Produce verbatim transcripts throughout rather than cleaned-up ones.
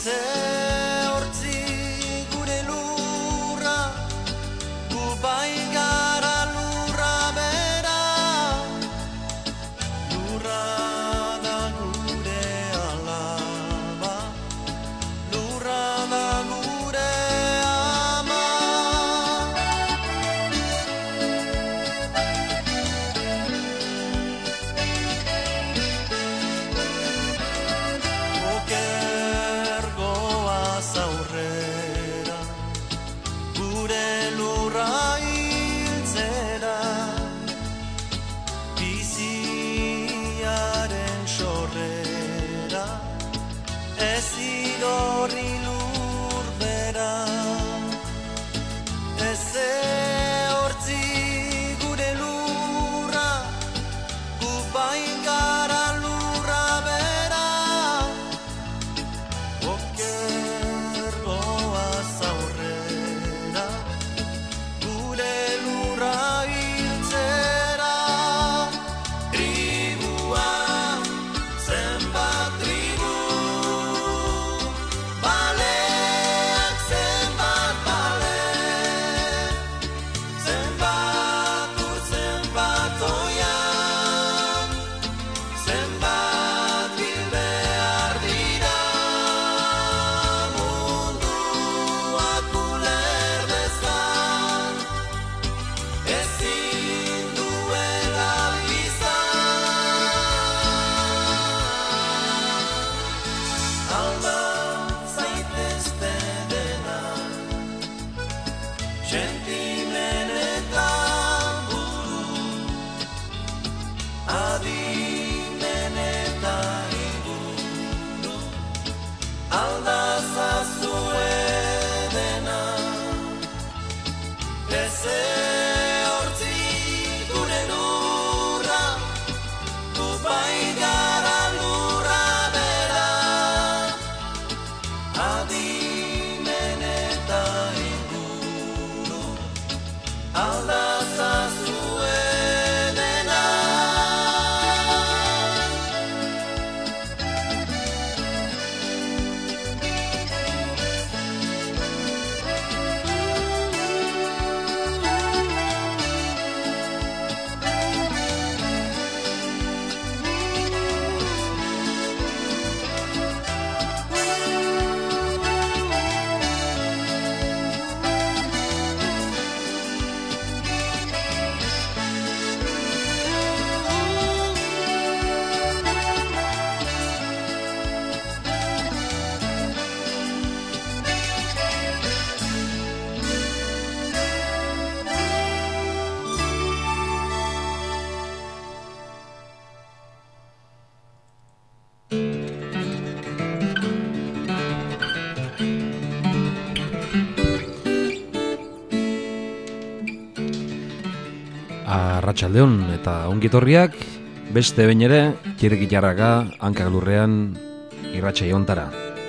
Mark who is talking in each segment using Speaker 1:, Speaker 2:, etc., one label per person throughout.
Speaker 1: Arratsaldeon eta ongitorriak beste behin ere Txirrikitarraka hankak lurrean irratsaio hontara.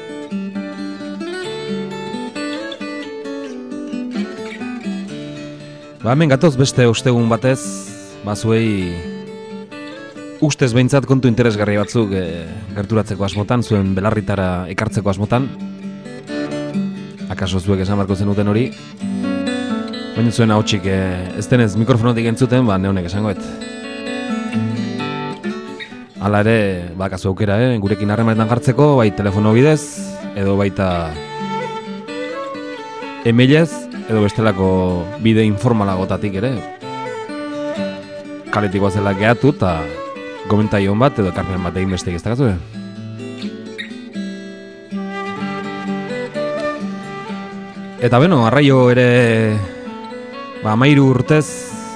Speaker 1: Ba, hemen gatoz beste ostegun batez, bazuei ustez behintzat kontu interesgarri batzuk e, gerturatzeko asmotan, zuen belarritara ekartzeko asmotan. Akaso zuek esan barko zenuten hori. Baina zuen hautzik e, ez denez mikrofonotik entzuten, ba, neonek esangoet. Hala ere, ba, kasu aukera, eh? Gurekin harremanetan jartzeko, bai telefono bidez, edo baita emailez, edo bestelako bide informalagotatik ere. Kaletikoa zela gehatu eta komentaion bat edo ekarpen bat egin besteik ez da gazu. Eta beno, arraio ere ba, amairu urtez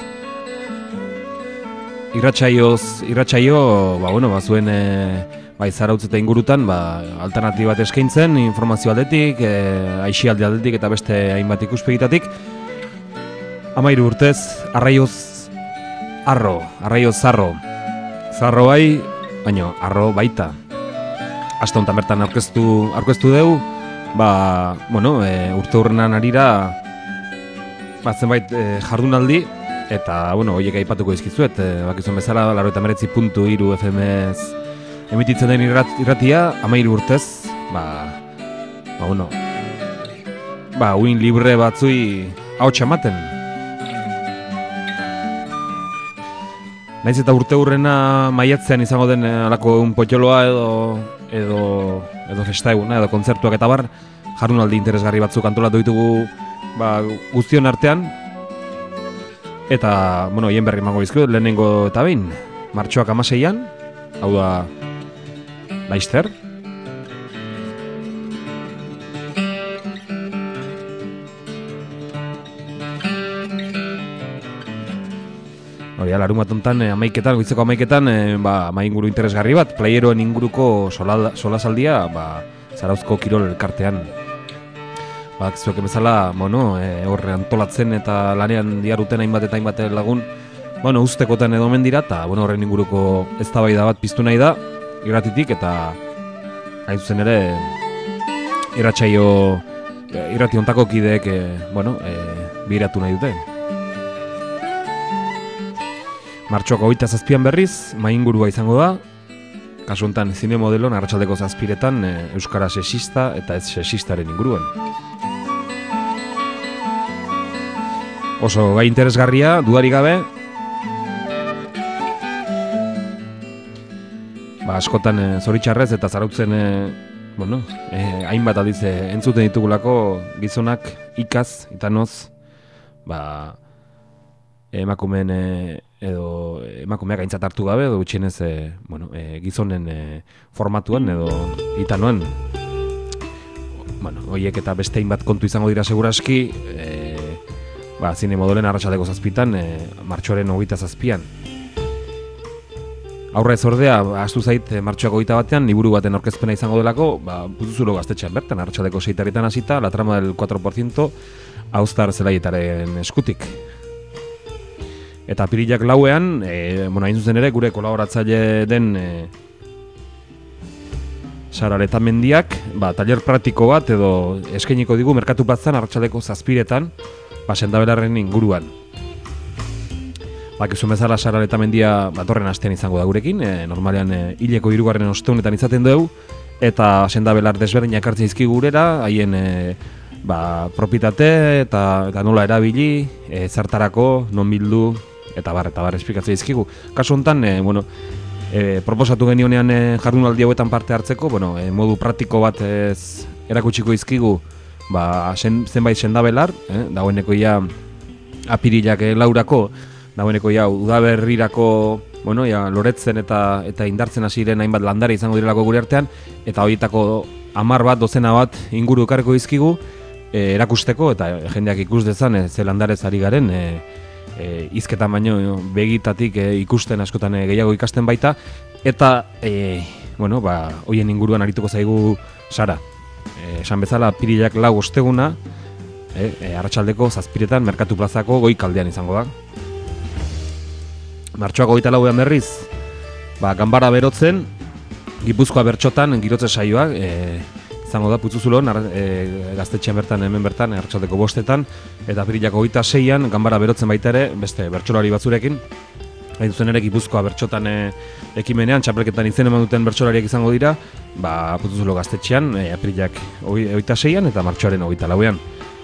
Speaker 1: irratsaioz, irratsaio, ba, bueno, ba, zuen e, ba, Zarautz eta ingurutan ba, alternatiba bat eskaintzen, informazio aldetik, e, aixialde aldetik eta beste hainbat ikuspegitatik. Amairu urtez, arraioz arro, arraioz zarro. Zarro bai, baina arro baita. Aste honetan bertan aurkeztu, aurkeztu deu, ba, bueno, e, urte hurrenan arira ba, zenbait e, jardunaldi, eta, bueno, horiek aipatuko izkizuet, e, bakizuen bezala, laurogeita hemeretzi puntu hiru F M ez emititzen den irrat, irratia, amairu urtez, ba, ba, bueno, ba, uin libre batzui ahots ematen. Naiz eta urte hurrena maiatzean izango den alako un potxoloa edo edo edo festa eguna edo kontzertuak eta bar jardunaldi interesgarri batzuk antolatu ditugu ba, guztion artean. Eta, bueno, hien berri emango bizko lehenengo eta behin, martxoak hamaseian, hau da Laster. Hori, larun bat ontan, amaiketan, goizeko amaiketan, e, ba, ama inguru interesgarri bat, playeroen inguruko solasaldia, ba, Zarauzko Kirol elkartean. Ba, zuek bezala, bueno, e, horre antolatzen eta lanean diaruten hainbat eta hainbat lagun, bueno, ustekotan edo omen dira, eta, bueno, horren inguruko eztabaida bat piztu nahi da, irratitik, eta hain zuzen ere, irratsaio, irrati ontako kideek, e, bueno, e, biratu nahi dute. Martxoak hogeita zazpian berriz, maingurua izango da, kasu honetan zine modelon arratsaldeko zazpiretan e, euskara sexista eta ez sexistaren inguruan. Oso gai interesgarria, dudari gabe, ba, askotan e, zoritxarrez eta zarautzen e, bueno, e, hainbat aldiz e, entzuten ditugulako gizonak ikaz, itanoz, ba, emakumeen e, edo emakumeak aintzat hartu gabe edo gutxienez e, bueno, e, gizonen e, formatuan edo itanoan, bueno, horiek eta beste hainbat kontu izango dira seguraski, e, ba, zine modolen arratsaldeko zazpitan, e, martxoaren hogeita zazpian. Aurrez ordea, ahaztu zait, e, martxoak hogeita batean, liburu baten aurkezpena izango delako, ba, Putuzulo gaztetxean bertan, arratsaldeko seitaretan hasita, la trama del cuatro por ciento, Austar Zelaietaren eskutik. Eta apirilak lauean, e, bueno, hain zuzen ere, gure kolaboratzaile den e, Sara Letamendiak, ba, taller praktiko bat edo eskainiko digu merkatu batzan arratsaldeko zazpiretan, ba, sendabelarren inguruan. Bakizu bezala Sara Letamendia batorren astean izango da gurekin, e, normalean e, hileko hirugarren osteunetan izaten dugu, eta sendabelar desberdinak hartzen izkigu gurera, haien e, ba, propietate eta, eta nola erabili, e, zertarako, non bildu, eta bar, eta bar, esplikatzea izkigu. Kasu honetan, e, bueno, e, proposatu genionean e, jardunaldi hauetan parte hartzeko, bueno, e, modu praktiko bat ez erakutsiko izkigu, ba, sen, zenbait sendabelar, eh, dagoeneko ja apirilak e, laurako, dagoeneko ja udaberrirako, bueno, ja, loretzen eta eta indartzen hasiren hainbat landare izango direlako gure artean, eta horietako hamar bat, dozena bat inguru ekarriko dizkigu e, erakusteko, eta jendeak ikus dezan e, ze landarez ari garen, e, e, izketan baino begitatik e, ikusten askotan e, gehiago ikasten baita, eta e, bueno, ba, hoien inguruan arituko zaigu Sara. E, esan bezala, apirilak lau osteguna, e, e, arratsaldeko zazpiretan merkatu plazako goi kaldean izango da. Martxoak hogeita lauean berriz, ba, ganbara berotzen, Gipuzkoa bertxotan, girotze saioak, e, izango da Putzuzulon, e, gaztetxean bertan, hemen bertan, arratsaldeko bostetan, eta apirilak hogeita seian, ganbara berotzen baita ere, beste bertsolari batzurekin, hain zuzen ere Gipuzkoa bertxotan e, ekimenean, txapelketan izen eman duten bertsolariak izango dira, ba, Putzuzulo gaztetxean, e, apirilak hogeita seian, eta martxoaren hogeita lauean.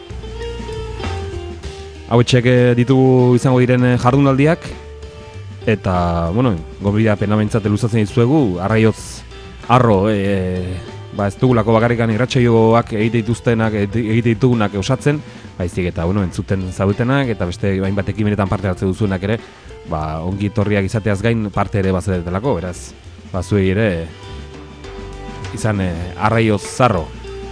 Speaker 1: Hauetxek ditugu izango diren jardunaldiak, eta, bueno, gobida pena bentsate luzatzen dizuegu, arraioz arro, e, ba ez dugulako bakarrikan irratsaioak egite dituztenak, egite ditugunak osatzen, baizik eta, bueno, entzuten zaudetenak, eta beste hainbat ekimenetan parte hartze duzuenak ere, ba, ongi torriak izateaz gain parte ere bazetelako, beraz, ba, zuei ere, izan e, arraioz zarro.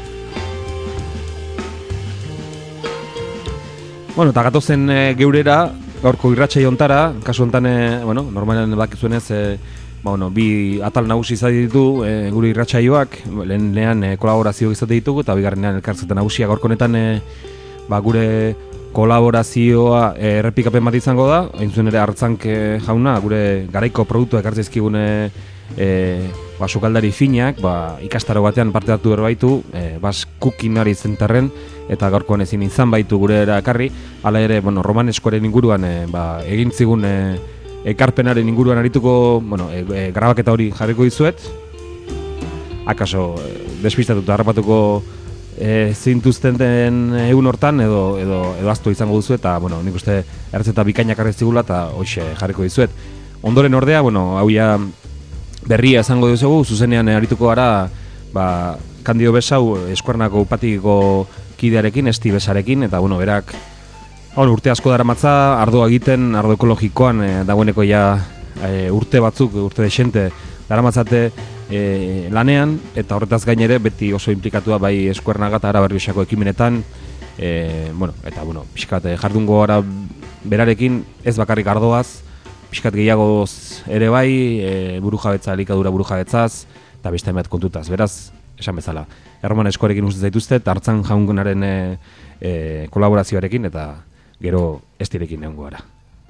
Speaker 1: Bueno, eta gatozen e, geurera, gaurko irratsaio hontara, kasu hontan, e, bueno, normalean bakizuenez, e, ba, bueno, bi atal nagusi izan ditu e, gure irratsaioak, lehenean e, kolaborazio izate ditugu, eta bigarrenean elkarrizketa nagusia. Gaurko honetan, e, ba, gure kolaborazioa e, errepikapen bat izango da, hain zuen ere Artzank jauna, gure garaiko produktua ekartzezkigun e, e, ba, sukaldari finak, ba, ikastaro batean parte hartu berbaitu, e, bas kukinari zentarren, eta gaurkoan ezin izan baitu gure erakarri, hala ere, bueno, romaneskoaren inguruan e, ba, egin zigun e, ekarpenaren inguruan arituko, bueno, e, e, grabaketa hori jarriko dizuet, akaso e, despistatuta harrapatuko e, zintuzten den egun hortan edo, edo, edo aztu izango duzu eta, bueno, nik uste erretzeta bikainak arreztigula eta hoxe jarriko dizuet. Ondoren ordea, bueno, hau ja berria esango dizugu, zuzenean arituko gara, ba, Kandido Besau Eskuernako upatiko kidearekin, Esti Besarekin, eta, bueno, berak, hau, urte asko daramatza, ardoa egiten, ardo ekologikoan, e, dagoeneko ja e, urte batzuk, urte desente, daramatzate e, lanean, eta horretaz gainere beti oso implikatua bai Eskuernaga eta Arabar Errioxako ekimenetan, e, bueno, eta, bueno, pixkat jardungo gara berarekin, ez bakarrik ardoaz, pixkat gehiagoz ere bai, e, burujabetza, elikadura burujabetzaz, eta beste hainbat kontutaz, beraz, esan bezala, Erroman Eskoarekin uste zaituzte, eta hartzan jaungunaren e, e, kolaborazioarekin, eta gero estirekin neongo gara.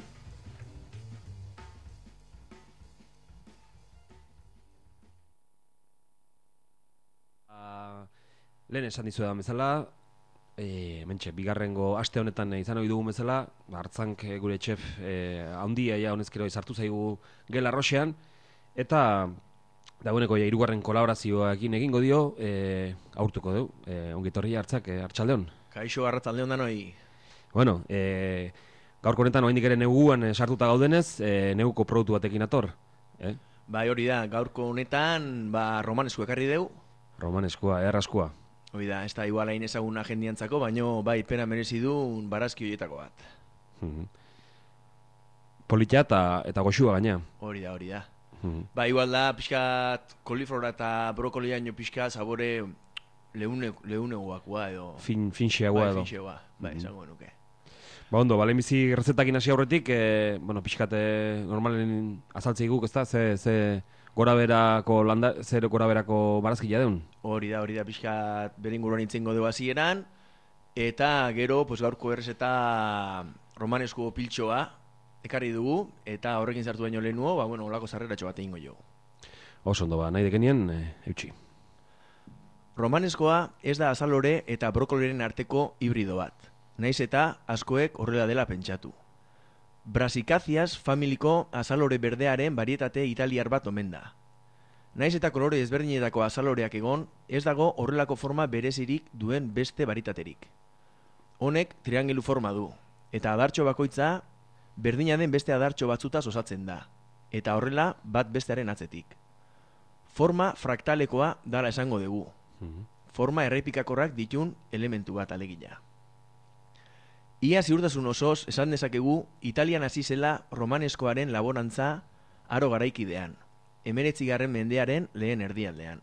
Speaker 1: Uh, lehen esan dizu edan bezala, e, mentxe, bigarrengo aste honetan izan ohi dugun bezala, hartzank gure txef e, handia ja honezkero izartu zaigu gela arroxean, eta dagoeneko ja hirugarren kolaborazioarekin egingo dio, e, aurtuko du, e, ongitorria hartzak, e, Arratsaldeon.
Speaker 2: Kaixo, Arratsaldeon danoi.
Speaker 1: Bueno, e, gaurko honetan oraindik ere neguan sartuta gaudenez, e, neguko produktu batekin ator. Eh?
Speaker 2: Bai, hori da, gaurko honetan, ba, romanesko ekarri deu.
Speaker 1: Romaneskoa, erraskoa.
Speaker 2: Hori da, ez da igual hain ezaguna jendiantzako, baino bai, pena merezi du barazki horietako bat.
Speaker 1: Mm-hmm. Politia eta, eta goxua gaina.
Speaker 2: Hori da, hori da.
Speaker 1: Mm-hmm.
Speaker 2: Ba, igual da, pixkat koliflora eta brokoliaino pixkat sabore leune, leunegoakoa edo...
Speaker 1: Fin, finxeagoa edo.
Speaker 2: Bai, finxeagoa, bai, esango nuke.
Speaker 1: Ba, ondo, bale bizi rezetakin hasi aurretik, e, bueno, pixkat normalen azaltzei guk, ezta, ze, ze gora berako, landa, zer gora berako barazkila deun?
Speaker 2: Hori da, hori da, pixkat beringuruan itzengo dugu hasieran, eta gero, pues, gaurko errezeta romanesko piltxoa ekarri dugu, eta horrekin sartu baino lehenuo, ba, bueno, olako sarreratxo bat egingo jo.
Speaker 1: Oso ondo, ba, nahi dekenien, e, eutxi.
Speaker 2: Romaneskoa ez da azalore eta brokoliren arteko hibrido bat. Naiz eta askoek horrela dela pentsatu. Brassicaceae familiko azalore berdearen barietate italiar bat omen da. Naiz eta kolore ezberdinetako azaloreak egon, ez dago horrelako forma berezirik duen beste baritaterik. Honek triangelu forma du, eta adartxo bakoitza berdina den beste adartxo batzutaz osatzen da, eta horrela bat bestearen atzetik. Forma fraktalekoa dala esango dugu. Forma errepikakorrak ditun elementu bat alegia. Ia ziurtasun osoz esan dezakegu Italian hasi zela romaneskoaren laborantza aro garaikidean, hemeretzigarren mendearen lehen erdialdean.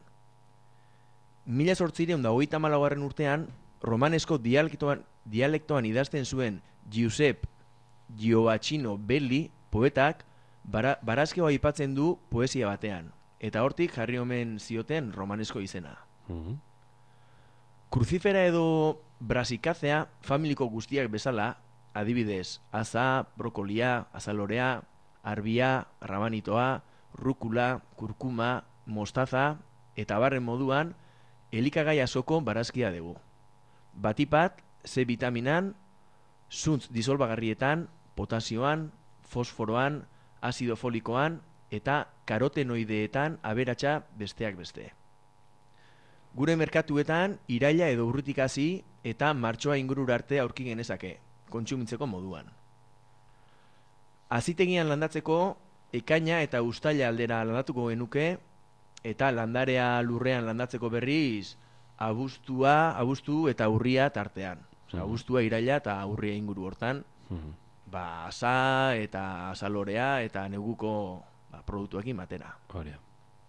Speaker 2: Mila zortziehun eta hogeita hamalaugarren urtean, romanesko dialektoan, dialektoan idazten zuen Giuseppe Gioacchino Belli poetak bara, barazkeo aipatzen du poesia batean, eta hortik jarri omen zioten romanesko izena. Mm-hmm. Kruzifera edo Brassicacea familiko guztiak bezala, adibidez, aza, brokolia, azalorea, arbia, rabanitoa, rukula, kurkuma, mostaza, eta barren moduan, elikagai asoko barazkia dugu. Batipat, C vitaminan, zuntz disolbagarrietan, potasioan, fosforoan, azido folikoan, eta karotenoideetan aberatsa besteak beste. Gure merkatuetan, iraila edo urritik hasi eta martxoa ingurura arte aurki genezake, kontsumitzeko moduan. Azitegian landatzeko, ekaina eta uztaila aldera landatuko genuke, eta landarea lurrean landatzeko berriz, abuztua, abuztu eta urria tartean. Osa, abuztua, iraila eta urria inguru hortan, ba, asa eta azalorea eta neguko ba, produktuekin batera.
Speaker 1: Horia.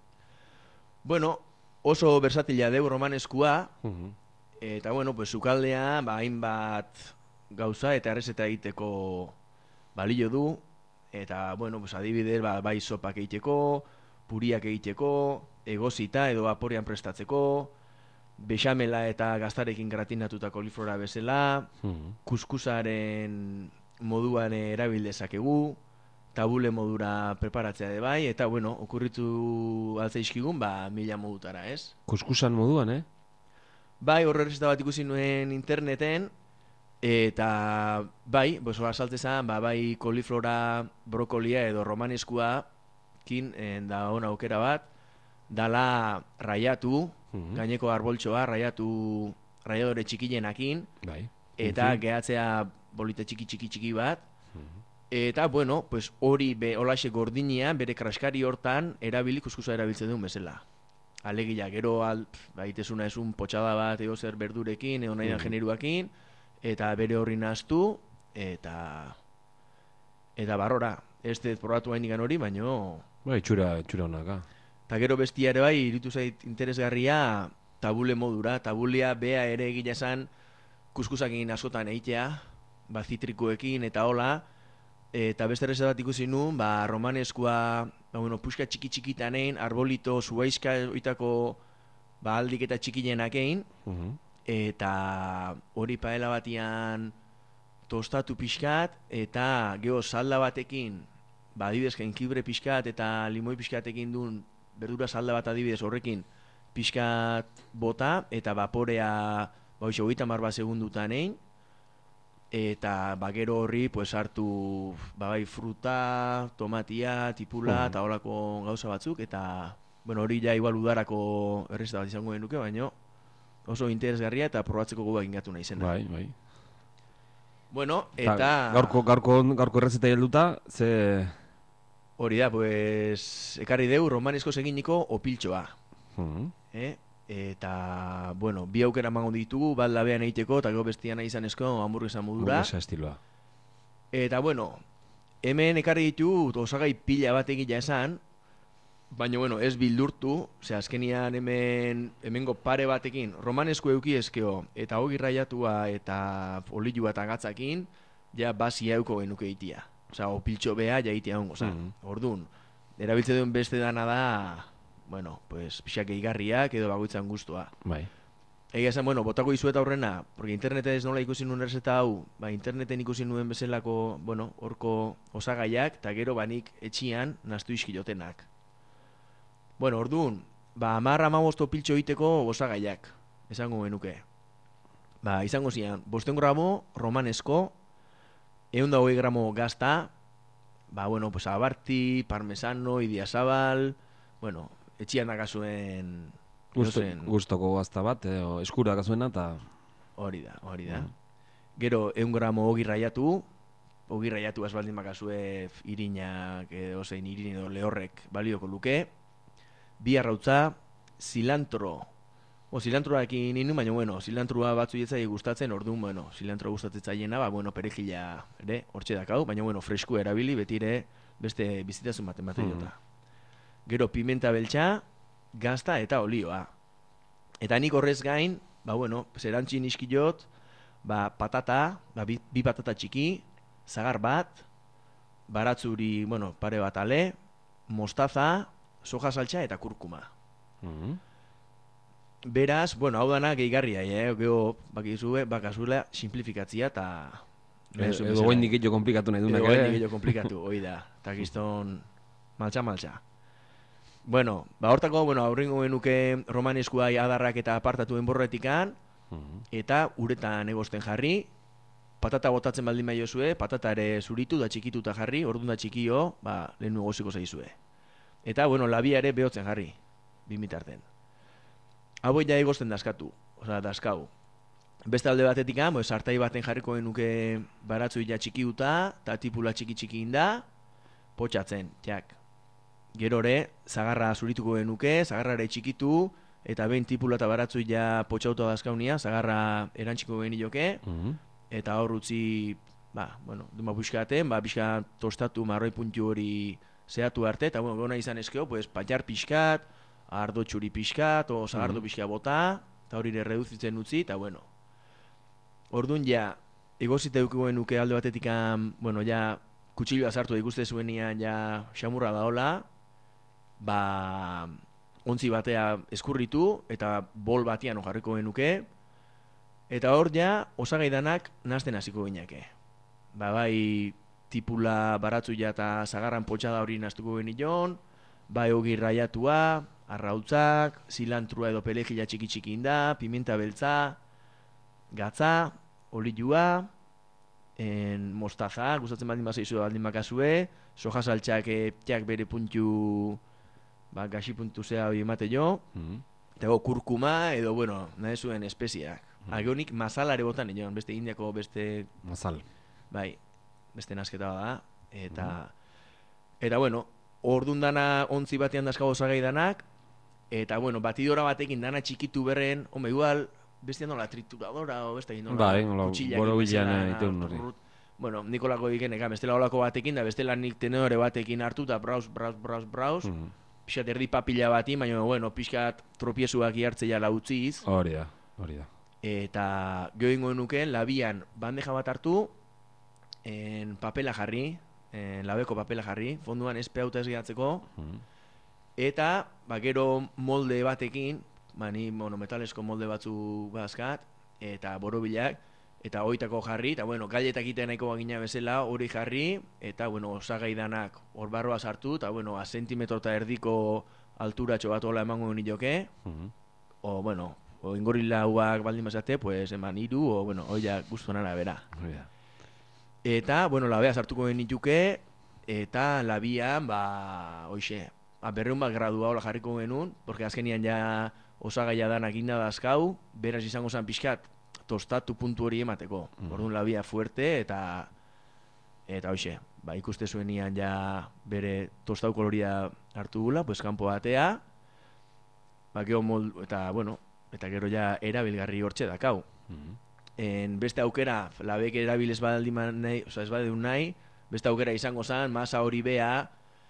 Speaker 2: Bueno, oso versatila deu romaneskua, uh-huh. Eta, bueno, pues, sukaldea, ba, hainbat gauza eta errezeta egiteko balio du, eta, bueno, pues, adibidez, ba, bai sopak egiteko, puriak egiteko, egozita edo aporean prestatzeko, bexamela eta gaztarekin gratinatuta koliflora bezala, uh-huh. Kuskusaren moduan erabil dezakegu, tabule modura preparatzea de bai, eta, bueno, okurritu altzaizkigun, ba, mila modutara, ez?
Speaker 1: Kuskusan moduan, eh?
Speaker 2: Bai, horrez eta bat ikusi nuen interneten, eta bai, boso asaltezan, ba, bai koliflora, brokolia edo romaneskua, kin, da ona aukera bat, dala raiatu, uh-huh. Gaineko arboltxoa raiatu raiadore txikienakin,
Speaker 1: bai.
Speaker 2: eta gehatzea bolite txiki txiki txiki bat, eta, bueno, pues hori be, olaxe gordinean, bere kraskari hortan, erabili kuskusa erabiltzen duen bezala. Alegia, gero, al, baitezuna esun potxada bat, ego zer berdurekin, ego nahi dan generuakin, eta bere horri naztu, eta eta barrora, ez dut probatu hain hori, baino...
Speaker 1: Bai, txura, txura honaka.
Speaker 2: Eta gero bestia ere bai, iritu zait interesgarria, tabule modura, tabulea bea ere egila esan, kuskusakin askotan eitea, ba, zitrikoekin eta hola, eta beste erreza bat ikusi nun, ba, romaneskua, ba, bueno, puxka txiki txikitanein, arbolito, zuaizka oitako, ba, aldik eta txikienak egin,
Speaker 1: Uh-huh.
Speaker 2: eta hori paela batian tostatu pixkat, eta geho salda batekin, ba, adibidez, jenkibre pixkat eta limoi pixkatekin duen berdura salda bat adibidez horrekin pixkat bota, eta vaporea, ba, hoxe, hogeita hamar bat segundutan egin, eta ba, gero horri, pues, hartu, ba, bai, fruta, tomatia, tipula, eta holako gauza batzuk, eta, bueno, hori ja igual udarako errezeta bat izango genuke, baino, oso interesgarria eta probatzeko gogoak ingatu nahi zena.
Speaker 1: Bai, bai.
Speaker 2: Bueno, eta...
Speaker 1: Ta, gaurko, gaurko, gaurko errezeta helduta, ze...
Speaker 2: Hori da, pues, ekarri deu romanesko eginiko opiltxoa.
Speaker 1: Uh-huh.
Speaker 2: Eh? Eta, bueno, bi aukera emango ditugu, bat labean egiteko, eta gero bestia nahi izanezko hamburguesa modura.
Speaker 1: Hamburguesa estiloa.
Speaker 2: Eta, bueno, hemen ekarri ditu osagai pila bat egila esan, baina, bueno, ez bildurtu, ze azkenian hemen, hemengo pare batekin, romanesko euki ezkeo, eta hogi raiatua eta olilua eta gatzakin, ja basia euko genuke itia. Osa, opiltxo beha jaitia hongo, zan. Mm-hmm. Orduan, erabiltze duen beste dana da, bueno, pues, pixak eigarriak edo bagoitzan guztua.
Speaker 1: Bai.
Speaker 2: Egia esan, bueno, botako izueta horrena, porque interneten ez nola ikusi nuen erzeta hau, ba, interneten ikusi nuen bezalako, bueno, horko osagaiak, eta gero banik etxian naztu iskilotenak. Bueno, orduan, ba, amarra amabosto piltxo egiteko osagaiak, esango genuke. Ba, izango zian, bosten gramo romanesko, egun da hogei gramo gazta, ba, bueno, pues abarti, parmesano, idiazabal, bueno, etxian dakazuen...
Speaker 1: Gusto, gustoko gazta bat, edo eskura dakazuena, eta...
Speaker 2: Hori da, hori da. Mm. Gero, egun gramo hogi raiatu, hogi raiatu azbaldin bakazue irinak, edo zein irin edo lehorrek balioko luke, bi arrautza, cilantro, o cilantroakin inu, baina, bueno, cilantroa batzu jetzai gustatzen, orduan, bueno, cilantro gustatzen zaiena, ba, bueno, perejila, ere, hortxe dakau, baina, bueno, fresku erabili, betire, beste bizitazun baten bat jota. Gero, pimenta beltza, gazta eta olioa. Eta nik horrez gain, ba, bueno, zerantxin iskilot, ba, patata, ba, bi, bi patata txiki, zagar bat, baratzuri, bueno, pare bat ale, mostaza, soja saltza eta kurkuma.
Speaker 1: Mm-hmm.
Speaker 2: Beraz, bueno, hau dana gehigarria, eh? Geo, bakizue, bakazula, simplifikatzia eta...
Speaker 1: Edo goin dikillo komplikatu nahi dunak,
Speaker 2: eh? Edo goin dikillo komplikatu, hoi da. Eta gizton, maltsa-maltsa. Bueno, ba hortako, bueno, aurrengo genuke romaneskuai adarrak eta apartatu enborretikan, mm-hmm. eta uretan egosten jarri, patata botatzen baldin bai jozue, patata ere zuritu da txikituta jarri, orduan da txikio, ba, lehen negoziko zaizue. Eta, bueno, labia ere behotzen jarri, bimitarten. Hau ja egosten daskatu, oza, daskau. Beste alde batetik, pues, sartai baten jarriko genuke baratzu ja txikiuta, eta tipula txiki-txiki inda, potxatzen, jak. Gero ere, zagarra zurituko genuke, zagarra ere txikitu, eta behin tipula eta baratzu ja potxauta dazkaunia, zagarra erantxiko genioke, mm-hmm. eta hor utzi, ba, bueno, duma buskaten, ba, pixka tostatu marroi puntu hori zehatu arte, eta, bueno, gona izan eskeo, pues, patxar pixkat, ardo txuri pixkat, o zagardo mm-hmm. pixka bota, eta hori ere reduzitzen utzi, eta, bueno, orduan ja, egozite dukuen nuke alde batetik, bueno, ja, kutsilloa sartu ikuste zuenian, ja, xamurra daola, ba, ontzi batea eskurritu, eta bol batian ojarriko genuke, eta hor ja, osagai danak nazten hasiko gineke. Ba, bai, tipula baratzu ja eta zagarran potxada hori naztuko genion, bai hogi raiatua, arrautzak, zilantrua edo perejila txiki-txiki inda, pimienta beltza, gatza, olilua, en mostaza, gustatzen baldin bazaizu baldin bakazue, soja saltxak etiak bere puntu, ba, gaxi puntu zea hori emate jo, mm-hmm. eta go kurkuma edo, bueno, nahi zuen espeziak. Ageonik masalare botan nion, beste indiako beste...
Speaker 1: Masal.
Speaker 2: Bai, beste nasketa da, eta... Eta, bueno, ordun dana ontzi batean dazkago osagai danak, eta, bueno, batidora batekin dana txikitu berren, home, igual, beste nola trituradora, o beste nola
Speaker 1: bai,
Speaker 2: kutxillak
Speaker 1: borobilean egiten hori.
Speaker 2: Bueno, Nikolako egin, eka, bestela olako batekin, da bestela nik tenore batekin hartu, eta brauz, brauz, brauz, brauz, mm -hmm. pixkat erdi papila bati, baina, bueno, pixkat tropiezuak iartzea lautziz.
Speaker 1: Hori da, hori da.
Speaker 2: Eta gehoingo nuken, labian bandeja bat hartu, en papela jarri, en labeko papela jarri, fonduan espe hauta ez gehatzeko, mm. eta, ba, gero molde batekin, ba, ni monometalesko molde batzu bazkat, eta borobilak, eta hoitako jarri, eta, bueno, galletak iten nahiko bagina bezala, hori jarri, eta, bueno, osagai danak hor barroa sartu, eta, bueno, a sentimetro eta erdiko alturatxo bat hola emango nioke, mm. o, bueno, o ingorila huak baldin bazate, pues, eman iru, o, bueno, hoia guztuan arabera.
Speaker 1: Yeah.
Speaker 2: Eta, bueno, labea sartuko genituke, eta labian, ba, hoxe, ba, berreun bat gradua hola jarriko genuen, porque azkenian ja osagaia danak inda dazkau, beraz izango zen pixkat, tostatu puntu hori emateko. Mm. Orduan labia fuerte, eta, eta hoxe, ba, ikuste zuenian ja bere tostau koloria hartu gula, pues, kanpo batea, ba, geho mold, eta, bueno, eta gero ja erabilgarri hortxe dakau. Mm. En beste aukera, labek erabil ez badaldiman nahi, oza, ez badun nahi, beste aukera izango zen, masa hori bea,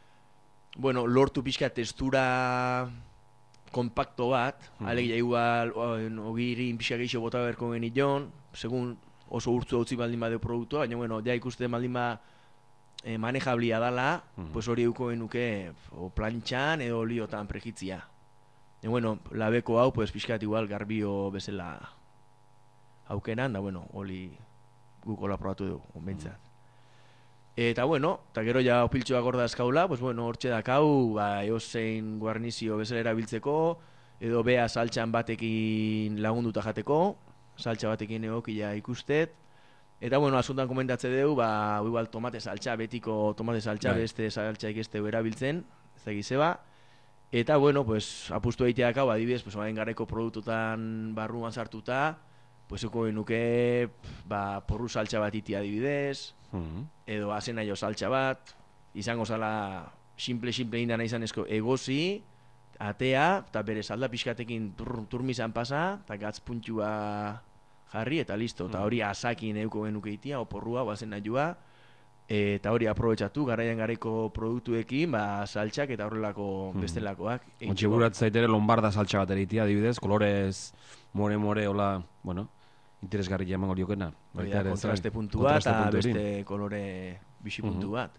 Speaker 2: bueno, lortu pixka textura kompakto bat, mm. alegia igual, ogirin pixka geixo bota berko genion, segun oso urtzu hau baldin badeu produktua, baina, bueno, ja ikuste baldin ba eh, manejablia dala, mm. pues hori euko genuke o plantxan edo oliotan prejitzia. E, bueno, labeko hau, pues, pixkat igual garbio bezala aukeran, da, bueno, holi gukola probatu dugu, onbentzat. Mm. Eta, bueno, eta gero ja opiltxoa gorda eskaula, pues, bueno, hortxe dakau, ba, eozein guarnizio bezala erabiltzeko, edo bea saltxan batekin lagunduta jateko, saltxa batekin egokia ikustet, eta, bueno, asuntan komentatze dugu, ba, igual tomate saltxa, betiko tomate saltxa, right. Beste saltxaik ez dugu erabiltzen, ez da gizeba. Eta, bueno, pues, apustu egiteak hau, adibidez, pues, bain gareko produktutan barruan sartuta, pues, eko genuke, ba, porru saltxa bat iti adibidez, mm-hmm. edo azenaio saltxa bat, izango zala simple-simple indan izan esko egozi, atea, eta bere salda pixkatekin tur, turmizan pasa, eta gatz puntua jarri, eta listo, eta hori asakin euko genuke itia, o porrua, o azenaioa, eta hori aprobetxatu, garaian garaiko produktuekin, ba, saltxak eta horrelako bestelakoak.
Speaker 1: Ontxe burat zaitere lombarda saltxa bat eritia, adibidez, kolorez more-more, hola, bueno, interesgarri jaman hori okena.
Speaker 2: Baita, kontraste puntu bat, eta beste kolore bixi puntu bat.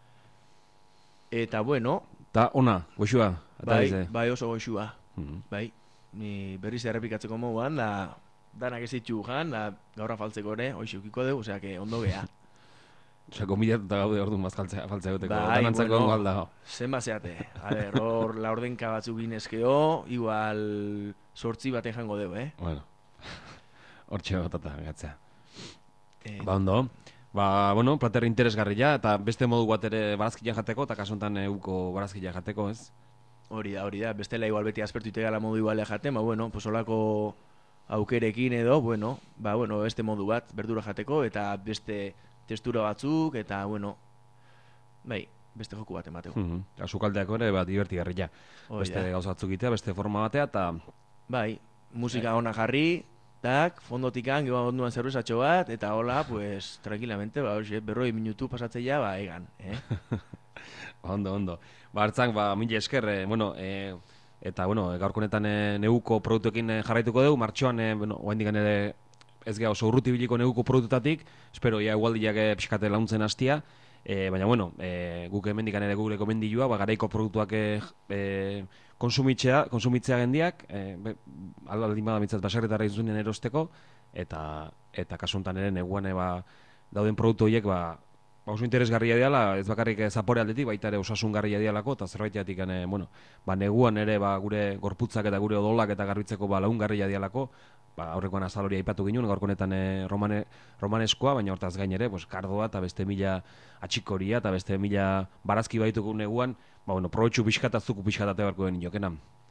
Speaker 2: Eta, bueno...
Speaker 1: Eta, ona, goxua.
Speaker 2: Bai, bai oso goxua. Bai, ni berriz errepikatzeko moguan, da, danak ez ditu jan, da, gaurra faltzeko ere, hoxe ukiko dugu, osea, que ondo geha.
Speaker 1: Osa, komilatuta gaude orduan bazkaltzea faltzea goteko.
Speaker 2: Bai, bueno, zenba zeate. A ver, hor la ordenka batzuk ginezkeo, igual sortzi baten jango dugu, eh?
Speaker 1: Bueno, hor txeo batata, gatzea. Eh, ba, ondo. Ba, bueno, plater interesgarria, eta beste modu bat ere barazkilean jateko, eta kasuntan euko barazkilean jateko, ez?
Speaker 2: Hori da, hori da. Bestela igual beti aspertu itegala modu igualea jaten, ba, bueno, pues olako aukerekin edo, bueno, ba, bueno, beste modu bat, berdura jateko, eta beste testura batzuk, eta, bueno, bai, beste joku bat emateko.
Speaker 1: Mm-hmm. Azukaldeako ere, bat, divertigarria. Beste gauza batzuk itea, beste forma batea, eta...
Speaker 2: Bai, musika ona jarri, tak, fondotikan, gero onduan zerbezatxo bat, eta hola, pues, tranquilamente, ba, hoxe, berroi minutu pasatzea, ba, egan, eh?
Speaker 1: Ondo, ondo. Ba, hartzak, ba, mila esker, eh, bueno, eh, eta, bueno, gaurko honetan eh, neuko produktuekin eh, jarraituko dugu, martxoan, eh, bueno, oaindikan ere, ez geha oso urruti biliko neuko produktutatik, espero, ia egualdiak eh, pixkate launtzen hastia, eh, baina, bueno, eh, guk emendikan ere Googleko mendilua, ba, garaiko produktuak eh, eh, konsumitzea, konsumitzea gendiak, eh, aldaldin bada mitzat baserretara izunien erosteko, eta, eta kasuntan ere neguan, eh, ba, dauden produktu horiek, ba, ba, oso interesgarria diala, ez bakarrik zapore aldetik, baita ere osasungarria dialako, eta zerbaitiatik, eh, bueno, ba, neguan ere, ba, gure gorputzak eta gure odolak eta garbitzeko, ba, laungarria dialako, ba, aurrekoan azal hori aipatu ginen, gaurko honetan eh, romane, romaneskoa, baina hortaz gain ere, pues, kardoa eta beste mila atxikoria eta beste mila barazki baituko neguan, ba, bueno, probetxu pixkat azuku pixkat ate barko den jokenan.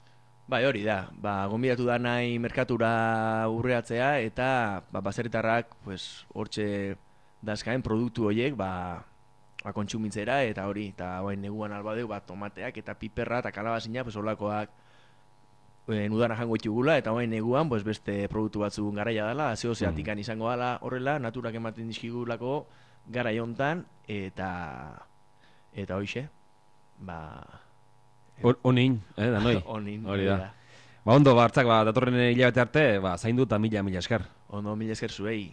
Speaker 2: Bai, hori da, ba, gonbidatu da nahi merkatura urreatzea eta ba, baserritarrak pues, hortxe dazkaen produktu horiek ba, ba, kontsumitzera eta hori, eta bain neguan albadeu ba, tomateak eta piperra eta kalabazina pues, olakoak e, udara jango itugula eta bain neguan pues, beste produktu batzu garaia dela, zeo zeatikan mm. izango dela horrela, naturak ematen dizkigulako garai hontan eta eta hoixe, ba...
Speaker 1: Onin, eh, da noi.
Speaker 2: Onin,
Speaker 1: hori da. Ba, ondo, ba, hartzak, ba, datorren hilabete arte, ba, zaindu eta mila, mila esker.
Speaker 2: Ondo, mila esker zuei.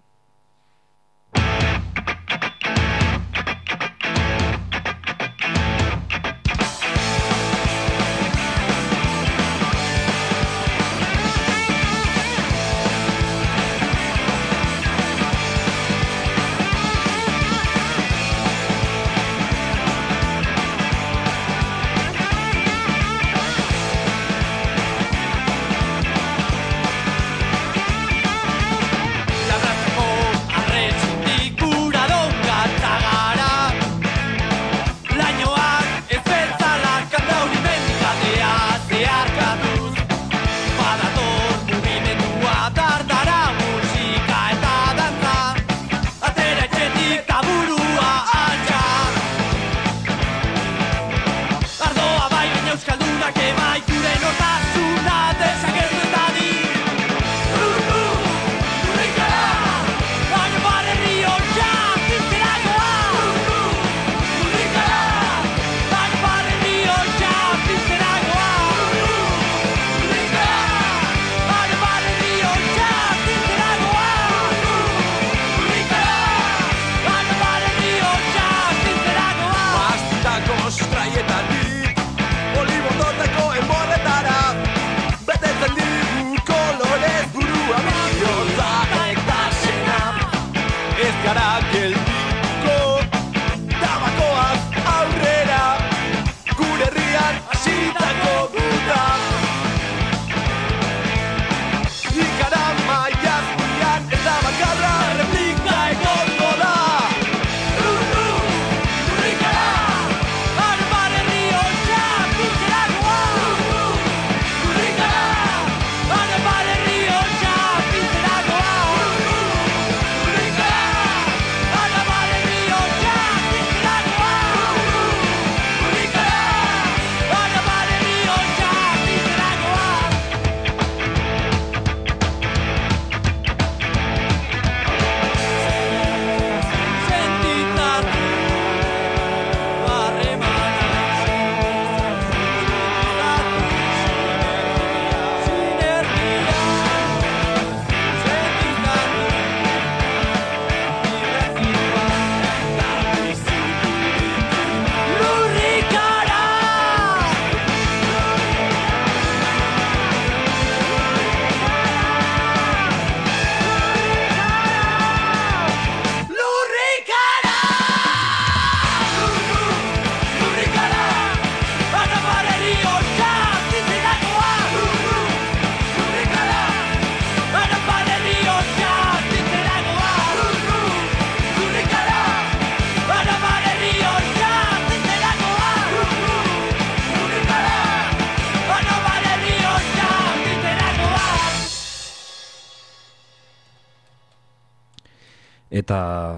Speaker 1: Eta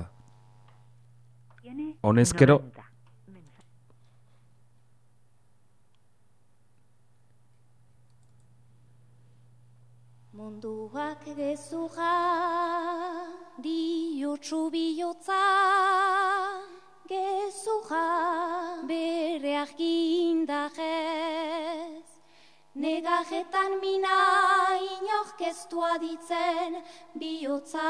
Speaker 1: honezkero
Speaker 3: munduak gezurra diotsu bihotza gezurra bere argindarez negajetan mina inork ez du aditzen bihotza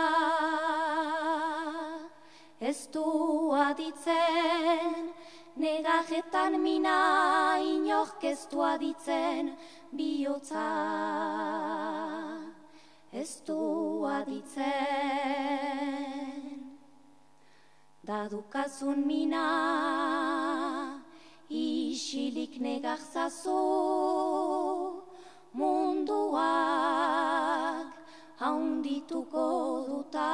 Speaker 3: ez du aditzen negajetan mina inork ez du aditzen bihotza ez du aditzen dadukazun mina isilik negarzazu munduak haundituko duta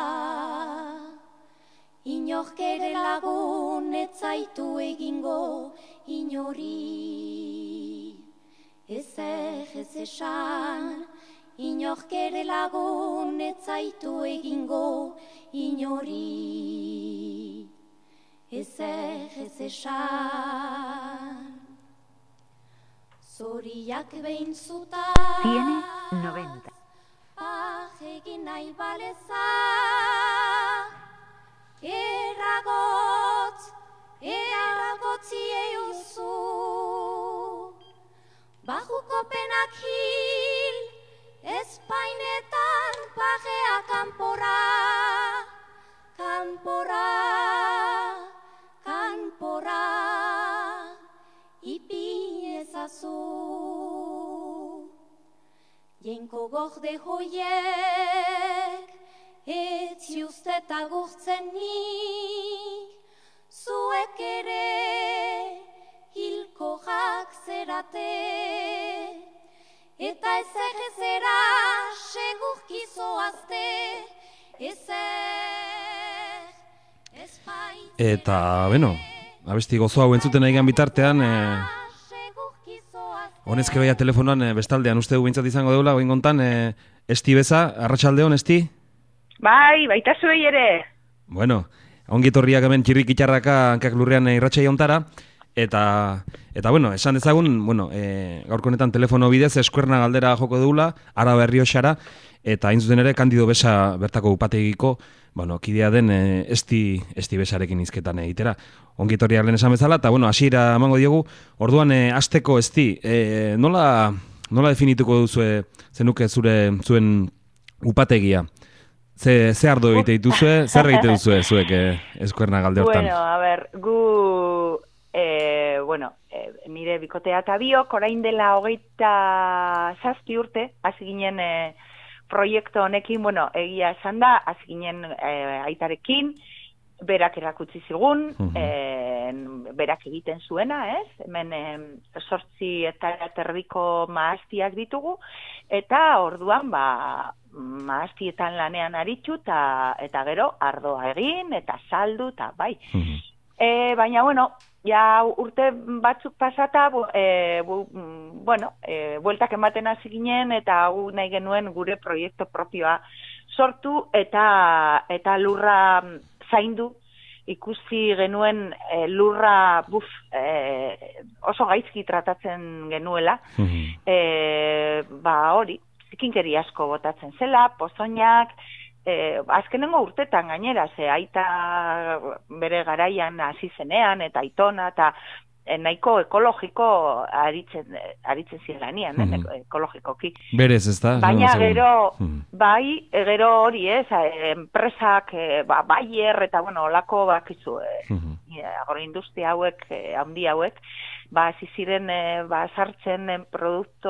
Speaker 3: inork ere lagun ez zaitu egingo inori ezer ez esan, inork ere lagun ez zaitu egingo inori. Ezer ez esan. Zoriak behin zutan
Speaker 4: Tiene noventa.
Speaker 3: Paj egin nahi baleza Erragotz, erragotzi euzu Bajuko penak hil Espainetan pajea kanpora Kanpora, kanpora Ipi ezazu Jenko gorde hoiek etzi usteta gurtzenik Zuek ere hilko jak zerate Eta ezer ezera segurki zoazte Ezer espait
Speaker 1: Eta, beno, abesti gozo hau entzuten nahi bitartean, e, honezke baia telefonoan e, bestaldean uste du bintzat izango deula, goin gontan, e, Esti beza, arratsaldeon Esti?
Speaker 5: Bai, baita zuei ere.
Speaker 1: Bueno, ongi etorriak hemen txirrik itxarraka hankak lurrean e, irratsaio hontara, eta, eta bueno, esan dezagun, bueno, e, gaurko honetan telefono bidez eskuerna galdera joko deula, ara berrioxara, eta hain zuzen ere Kandido Besa bertako upategiko, bueno, kidea den e, esti, esti besarekin izketan egitera. Ongi etorriak lehen esan bezala, eta bueno, hasiera emango diogu, orduan e, asteko Esti, e, nola, nola definituko duzue zenuke zure zuen upategia? Ze, ze ardo egite dituzue, zer egite duzue zuek e, eskuerna galde hortan?
Speaker 5: Bueno, a ber, gu, e, bueno, e, nire bikotea eta biok, orain dela hogeita zazpi urte, hasi ginen e, proiektu honekin, bueno, egia esan da, hasi ginen e, aitarekin, berak erakutsi zigun, uh-huh. e, berak egiten zuena, ez? Hemen e, sortzi eta terriko mahastiak ditugu, eta orduan, ba, mahastietan lanean aritu, eta, eta gero, ardoa egin, eta saldu, eta bai. Uh-huh. e, baina, bueno, ja urte batzuk pasata, bu, e, bu, bueno, e, bueltak ematen hasi ginen, eta gu nahi genuen gure proiektu propioa sortu, eta, eta lurra zaindu, ikusi genuen e, lurra buf, e, oso gaizki tratatzen genuela, mm-hmm. e, ba hori, zikinkeri asko botatzen zela, pozoinak, e, azkenengo urtetan gainera, ze aita bere garaian hasi zenean, eta aitona, eta e, nahiko ekologiko aritzen, aritzen ziranian, mm-hmm. eh, ekologikoki.
Speaker 1: Berez, ez da?
Speaker 5: Baina gero, mm-hmm. bai, gero hori ez, enpresak, e, ba, Bayer, eta bueno, olako bakizu, e, mm-hmm. agroindustria hauek, e, handi hauek, ba, ziziren, e, ba, sartzen en produkto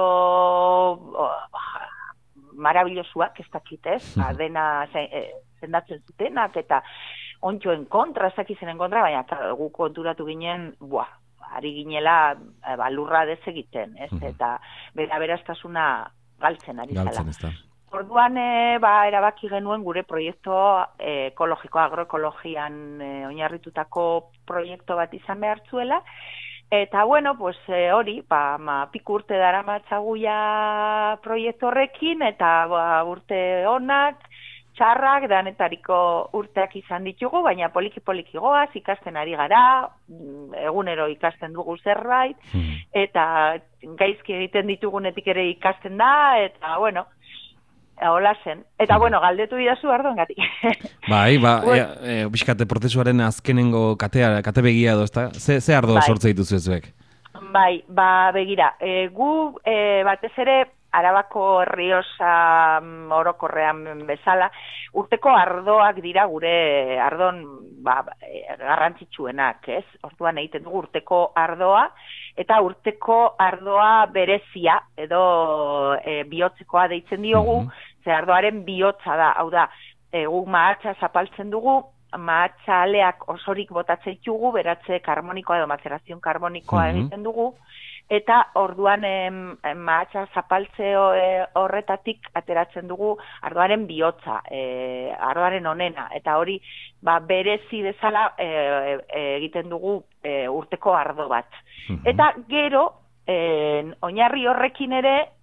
Speaker 5: oh, marabillosuak, ez dakit ez, mm-hmm. dena zendatzen zutenak, eta ontxoen kontra, ez dakizenen kontra, baina gu konturatu ginen, buah, ari ginela ba, lurra desegiten, ez? Mm-hmm. Eta bera beraztasuna galtzen ari zela. Orduan, e, ba, erabaki genuen gure proiektu e, ekologiko, agroekologian e, oinarritutako proiektu bat izan behar zuela, eta bueno, pues e, hori, ba, ma, piku urte dara matzaguia proiektu horrekin, eta ba, urte onak, txarrak, danetariko urteak izan ditugu, baina poliki-poliki goaz, ikasten ari gara, egunero ikasten dugu zerbait, hmm. eta gaizki egiten ditugunetik ere ikasten da, eta bueno, hola zen. Eta hmm. bueno, galdetu didazu ardoen gati.
Speaker 1: Bai, ba, bueno. e, e, biskate prozesuaren azkenengo katea, kate begia edo, ezta? Ze, ze ardo bai. Sortze dituzu ezuek?
Speaker 5: Bai, ba, begira, e, gu e, batez ere, Arabako Errioxa orokorrean bezala, urteko ardoak dira gure ardon ba, garrantzitsuenak, ez? Orduan egiten dugu urteko ardoa, eta urteko ardoa berezia, edo e, bihotzekoa deitzen diogu, mm-hmm. ze ardoaren bihotza da, hau da, e, gu mahatsa zapaltzen dugu, mahatsa aleak osorik botatzen ditugu, beratze karmonikoa edo mazerazio karmonikoa mm-hmm. egiten dugu, eta orduan em, mahatsa zapaltze horretatik ateratzen dugu ardoaren bihotza, e, ardoaren onena, eta hori ba, berezi bezala e, e, egiten dugu e, urteko ardo bat. Mm-hmm. Eta gero, e, oinarri horrekin ere,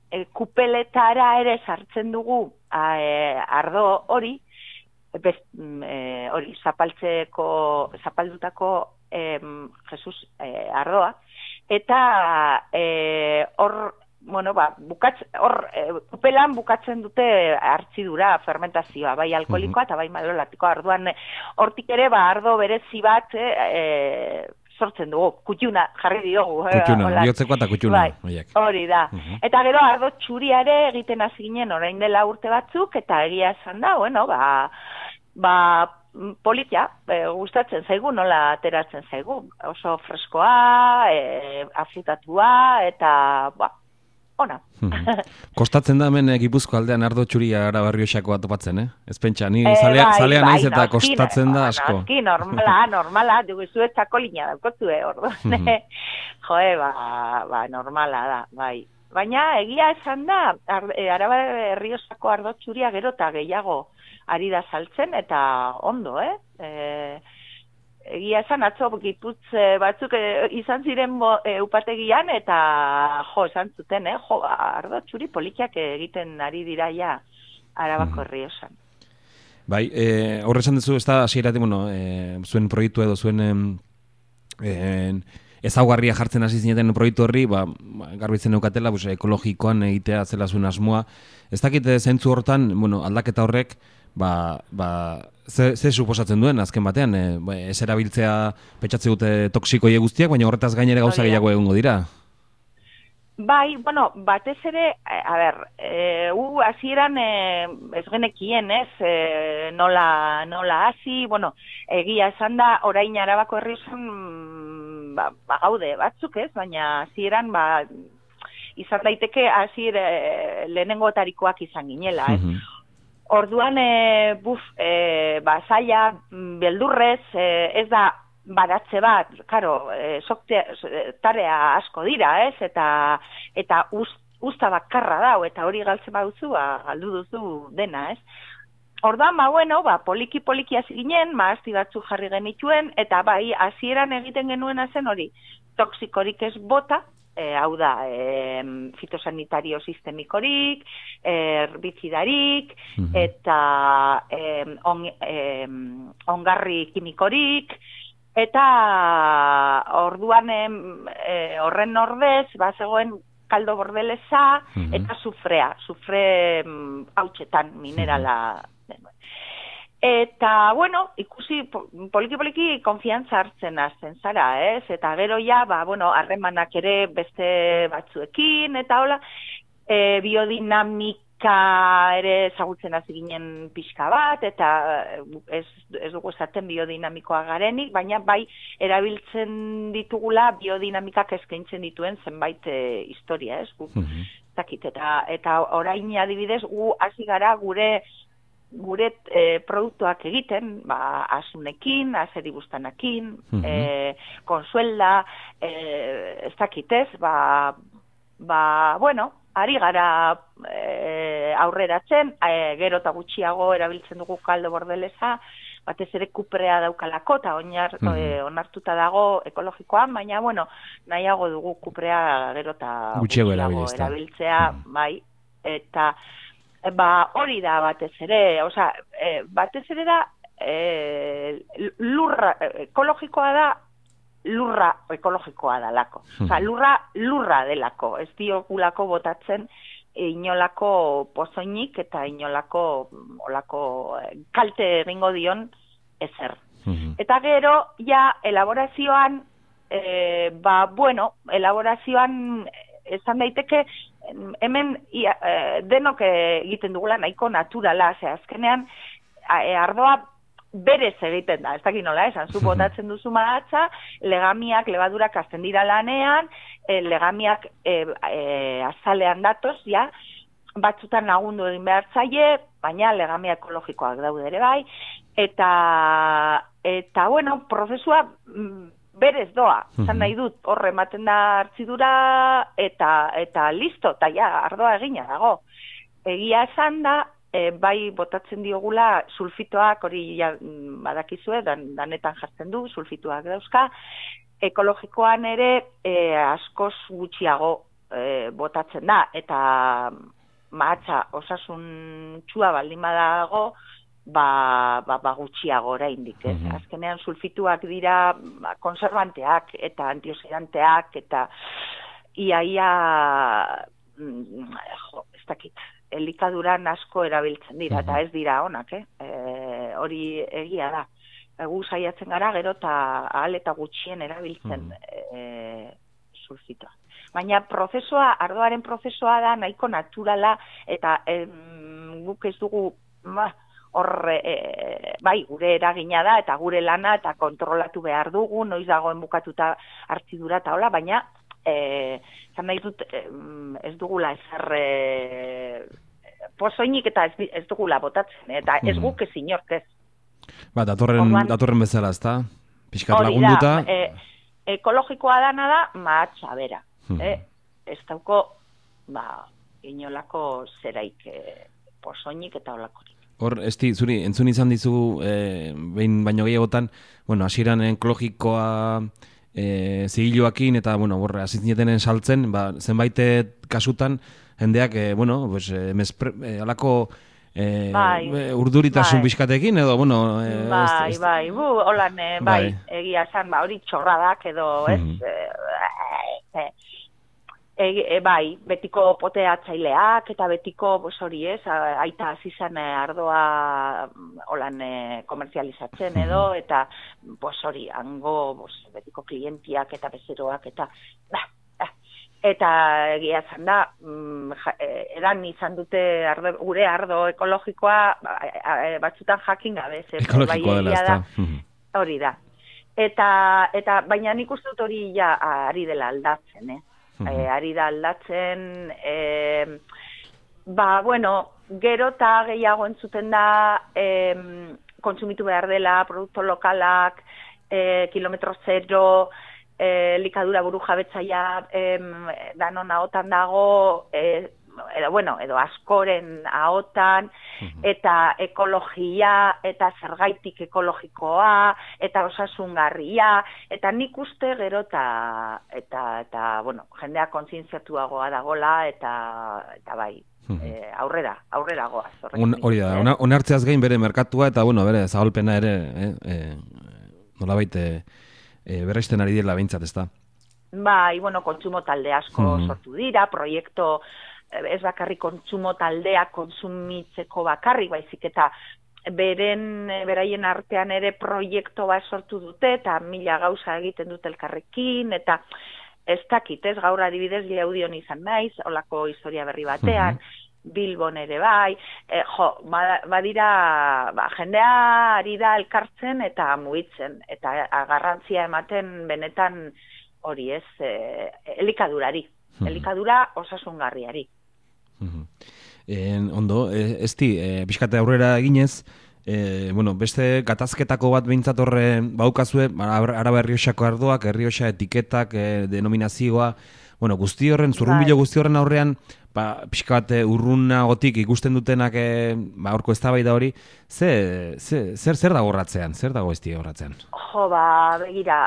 Speaker 5: e, kupeletara ere sartzen dugu e, ardo hori, Best, e, hori, zapaltzeko, zapaldutako e, Jesus e, ardoa, eta e, hor, bueno, ba, bukatz, hor, e, kupelan bukatzen dute hartzidura, fermentazioa, bai alkoholikoa eta bai malolatikoa, arduan, hortik ere, ba, ardo berezi bat, e, sortzen dugu, kutxuna, jarri diogu.
Speaker 1: Kutxuna, bihotzekoa eta kutxuna.
Speaker 5: Bai, hori da. Uh-huh. Eta gero ardo txuriare egiten hasi ginen orain dela urte batzuk, eta egia esan da, bueno, ba, ba politia, e, gustatzen zaigu, nola ateratzen zaigu. Oso freskoa, e, afrutatua, eta, ba, ona.
Speaker 1: Kostatzen da hemen Gipuzko aldean ardo txuria Arabarrioxakoa topatzen, eh? Ez pentsa, ni zalea, e, bai, zalea naiz bai, eta no, kostatzen da asko.
Speaker 5: Noski, normala, normala, dugu zuet txakolina daukotue, orduan. Joe, ba, ba, normala da, bai. Baina egia esan da, ar, Arabarrioxako ardo txuria gero eta gehiago ari da saltzen, eta ondo, eh? E, Egia esan atzo giputz batzuk e, izan ziren bo, e, upategian eta jo, esan zuten, eh? Jo, ardo txuri polikiak egiten ari dira ja Arabako Errioxan.
Speaker 1: Bai, e, horre esan duzu, ez da hasieratik, bueno, e, zuen proiektu edo zuen e, e, ezaugarria jartzen hasi zineten proiektu horri, ba, garbitzen eukatela, pues, ekologikoan egitea zela zuen asmoa. Ez dakite zentzu hortan, bueno, aldaketa horrek, ba, ba, ze, ze suposatzen duen azken batean, e, ba, ez erabiltzea petxatze dute toksikoie guztiak, baina horretaz gainera gauza gehiago egongo dira.
Speaker 5: Bai, bueno, batez ere, a ber, e, u hasieran e, ez genekien, ez, e, nola, nola hasi, bueno, egia esan da, orain Arabako Errioxan, ba, ba gaude batzuk, ez, baina hasieran, ba, izan daiteke hasier e, lehenengotarikoak izan ginela, ez. Uh-huh. Orduan, e, buf, e, ba, zaila, beldurrez, e, ez da baratze bat, karo, e, sokte, tarea asko dira, ez, eta, eta ust, usta bakarra dau, eta hori galtzen baduzu, ba, galdu duzu dena, ez. Orduan, ba, bueno, ba, poliki-poliki hasi ginen, maazti batzuk jarri genituen, eta bai, hasieran egiten genuena zen hori, toksikorik ez bota, E, hau da, e, fitosanitario sistemikorik, herbizidarik, mm-hmm. eta e, on, e, ongarri kimikorik, eta orduan e, horren ordez, ba, zegoen kaldo bordeleza, mm-hmm. eta sufrea, sufre hautsetan minerala. Mm-hmm. Eta, bueno, ikusi poliki-poliki konfiantza hartzen azten zara, ez? Eta gero ja, ba, bueno, harremanak ere beste batzuekin, eta hola, e, biodinamika ere ezagutzen hasi ginen pixka bat, eta ez, ez dugu esaten biodinamikoa garenik, baina bai erabiltzen ditugula biodinamikak eskaintzen dituen zenbait e, historia, ez? Mm-hmm. Eta, eta orain adibidez, gu hasi gara gure gure e, produktuak egiten, ba, asunekin, azeribustanakin, mm-hmm. e, konsuelda, e, ez dakitez, ba, ba, bueno, ari gara e, aurreratzen, e, gero eta gutxiago erabiltzen dugu kaldo bordeleza, batez ere kuprea daukalako, eta mm-hmm. e, onartuta dago ekologikoan, baina, bueno, nahiago dugu kuprea gero eta gutxiago erabiltzea, mm-hmm. bai, eta ba, hori da batez ere, oza, e, batez ere da, e, lurra, ekologikoa da, lurra ekologikoa dalako. Oza, lurra, lurra delako, ez diogulako botatzen inolako pozoinik eta inolako olako, kalte egingo dion ezer. Mm-hmm. Eta gero, ja, elaborazioan, e, ba, bueno, elaborazioan, esan daiteke, hemen ia, e, denok egiten dugula nahiko naturala, ze azkenean e, ardoa berez egiten da, ez dakit nola esan, zu botatzen duzu mahatza, legamiak, lebadurak azten dira lanean, e, legamiak e, e, azalean datoz, ja, batzutan lagundu egin behar zaie, baina legamia ekologikoak daude ere bai, eta, eta bueno, prozesua berez doa, zan nahi dut, horre ematen da hartzidura, eta, eta listo, eta ja, ardoa egina dago. Egia esan da, e, bai botatzen diogula sulfitoak, hori ja, badakizue, dan, danetan jartzen du, sulfitoak dauzka, ekologikoan ere e, askoz gutxiago e, botatzen da, eta mahatsa osasun txua baldin badago, ba, ba, ba gutxiago oraindik, ez? Mm-hmm. Azkenean sulfituak dira ba, konservanteak eta antioxidanteak eta iaia jo, ez dakit, elikaduran asko erabiltzen dira, mm-hmm. eta ez dira onak, eh? E, hori egia da. Egu saiatzen gara gero eta ahal eta gutxien erabiltzen mm-hmm. e, sulfitoa. Baina prozesua, ardoaren prozesua da nahiko naturala eta em, guk ez dugu ba, hor, e, bai, gure eragina da eta gure lana eta kontrolatu behar dugu, noiz dagoen bukatuta hartzidura eta hola, baina e, zan nahi dut e, ez dugula ezer e, pozoinik eta ez, ez dugula botatzen, eta ez mm-hmm. guk ez inork ez.
Speaker 1: Ba, datorren, Orban, datorren bezala, ez da? Piskat lagunduta.
Speaker 5: Da, e, ekologikoa dana da, mahatsa bera. Mm-hmm. E, ez dauko, ba, inolako zeraik e, pozoinik eta olakorik.
Speaker 1: Hor, esti, zuri, entzun izan dizu, e, behin baino gehiagotan, bueno, hasieran ekologikoa e, zigiluakin, eta, bueno, borre, azizinetenen saltzen, ba, zenbait kasutan, jendeak, e, bueno, pues, e, mespre, e, alako e,
Speaker 5: bai,
Speaker 1: urduritasun
Speaker 5: bai.
Speaker 1: Pixkatekin, edo, bueno... E,
Speaker 5: bai,
Speaker 1: ez, ez,
Speaker 5: bai, bu, holan, e, bai, bai, egia zan, ba, hori txorradak edo, ez, mm-hmm. e, e, E, e, bai, betiko poteatzaileak eta betiko, bos hori ez, aita azizan ardoa holan e, komerzializatzen edo, eta bos hori, hango bos, betiko klientiak eta bezeroak eta, bah, bah. Eta egia zan da, mm, ja, edan izan dute ardo, gure ardo ekologikoa batzutan jakin gabe.
Speaker 1: Ekologikoa dela, ez da.
Speaker 5: Hori da. Eta, eta baina nik uste dut hori ja ari dela aldatzen, eh? E, ari da aldatzen, e, ba, bueno, gero eta gehiago entzuten da e, kontsumitu behar dela, produktu lokalak, e, kilometro zero, e, likadura buru jabetzaia e, danon ahotan dago, e, edo, bueno, edo askoren ahotan, uh-huh. eta ekologia, eta zergaitik ekologikoa, eta osasungarria, eta nik uste gero eta, eta, eta bueno, jendea kontzientziatuagoa dagola, eta, eta bai, uh-huh. e, aurrera, aurrera goaz.
Speaker 1: Un, hori da, eh? Onartzeaz gain bere merkatua, eta bueno, bere zabalpena ere, eh, eh, nolabait, eh, eh, berreizten ari dira behintzat, ez da?
Speaker 5: Bai, bueno, kontsumo talde asko uh-huh. sortu dira, proiektu, ez bakarrik kontsumo taldeak kontsumitzeko bakarrik, baizik eta beren, beraien artean ere proiektu bat sortu dute, eta mila gauza egiten dute elkarrekin, eta ez dakit, ez gaur adibidez Llaudion izan naiz, holako historia berri batean, uh-huh. Bilbon ere bai, e, jo, badira, ba, jendea ari da elkartzen eta mugitzen, eta garrantzia ematen benetan hori ez, e, elikadurari, uh-huh. elikadura osasungarriari.
Speaker 1: Uh-huh. En, ondo, e, esti, e, pixkate aurrera eginez, e, bueno, beste gatazketako bat behintzat horre baukazue, Araba Errioxako ardoak, Errioxa etiketak, e, denominazioa, bueno, guzti horren, zurrunbilo guzti horren aurrean, ba, pixkat urrunagotik ikusten dutenak, e, ba, orko eztabaida hori, ze, ze, zer, zer dago horratzean, zer dago esti horratzean?
Speaker 5: Jo, ba, begira,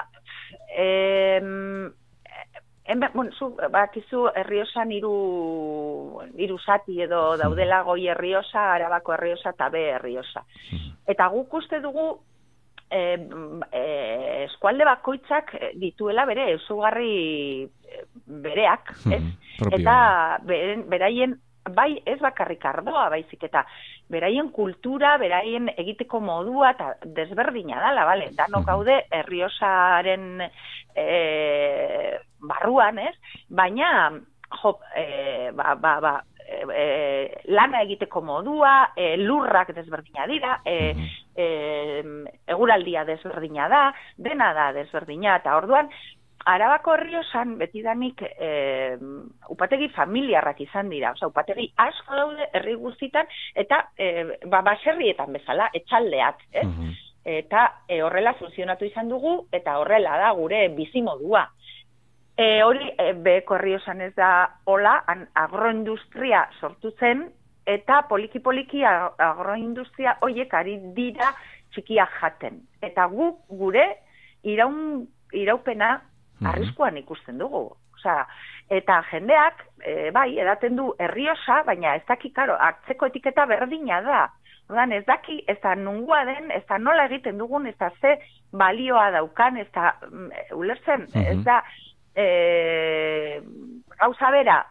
Speaker 5: em... Enbe, bueno, zu, bakizu Errioxan hiru hiru zati edo daudela Goi Errioxa, Arabako Errioxa eta Be Errioxa. Eta guk uste dugu e, e, eskualde bakoitzak dituela bere ezaugarri bereak, ez? Eta beren, beraien bai ez bakarrik ardoa, baizik eta beraien kultura, beraien egiteko modua eta desberdina dala, bale? Danok gaude Errioxaren e, barruan, ez? Baina, jo, e, ba, ba, ba, e, lana egiteko modua, e, lurrak desberdina dira, e, e, eguraldia desberdina da, dena da desberdina, eta orduan, Arabako Errioxan betidanik e, upategi familiarrak izan dira, osea, upategi asko daude herri guztitan, eta e, ba, baserrietan bezala, etxaldeak, ez? Uh-huh. Eta e, horrela funtzionatu izan dugu, eta horrela da gure bizimodua. E, hori, e, Beheko Errioxan ez da hola, agroindustria sortu zen, eta poliki-poliki agroindustria horiek ari dira txikia jaten. Eta guk gure iraun, iraupena arriskuan ikusten dugu. Osea, Eta jendeak, e, bai, edaten du Errioxa, baina ez daki, karo, hartzeko etiketa berdina da. Ordan ez daki, ez da nungua den, ez da nola egiten dugun, ez da ze balioa daukan, ez da, ulertzen, uh-huh. ez da, e, gauza bera,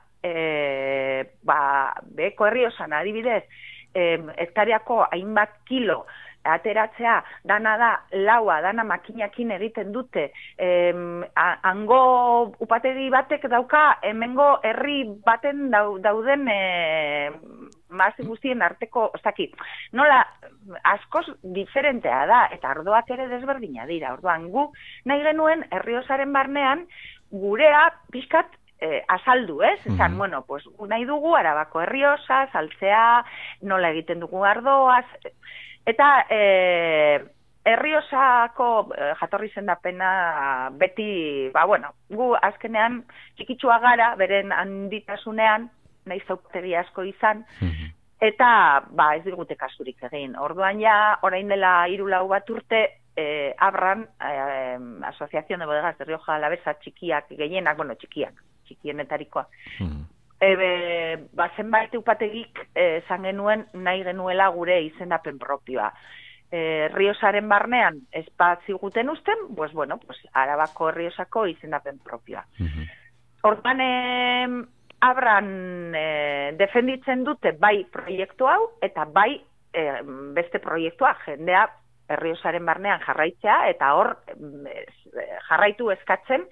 Speaker 5: e, ba, beko Errioxan adibidez, e, hektariako hainbat kilo, ateratzea, dana da, laua, dana makinakin egiten dute, em, hango upategi batek dauka, hemengo herri baten dau, dauden e, mazi guztien arteko, ez dakit, nola, askoz diferentea da, eta ardoak ere desberdina dira, orduan gu nahi genuen Errioxaren barnean, gurea pixkat eh, azaldu, ez? Esan, mm-hmm. bueno, pues, nahi dugu Arabako Errioxa, saltzea, nola egiten dugu ardoaz, eta eh, Errioxako eh, jatorri zendapena beti, ba, bueno, gu azkenean txikitsua gara, beren handitasunean, nahi zautegi asko izan, mm-hmm. eta, ba, ez digute kasurik egin. Orduan ja, orain dela hiru lau bat urte, eh, Abran, eh, Asociación de Bodegas de Rioja Alavesa txikiak gehienak, bueno, txikiak, txikienetarikoa, mm-hmm. Ebe, ba, zenbait upategik esan genuen nahi genuela gure izendapen propioa. E, Errioxaren barnean espaziguten usten, pues bueno, pues Arabako Errioxako izendapen propioa. Uh-huh. Orduan, eh, Abran eh, defenditzen dute bai proiektu hau, eta bai eh, beste proiektua, jendea Errioxaren barnean jarraitzea, eta hor eh, jarraitu eskatzen,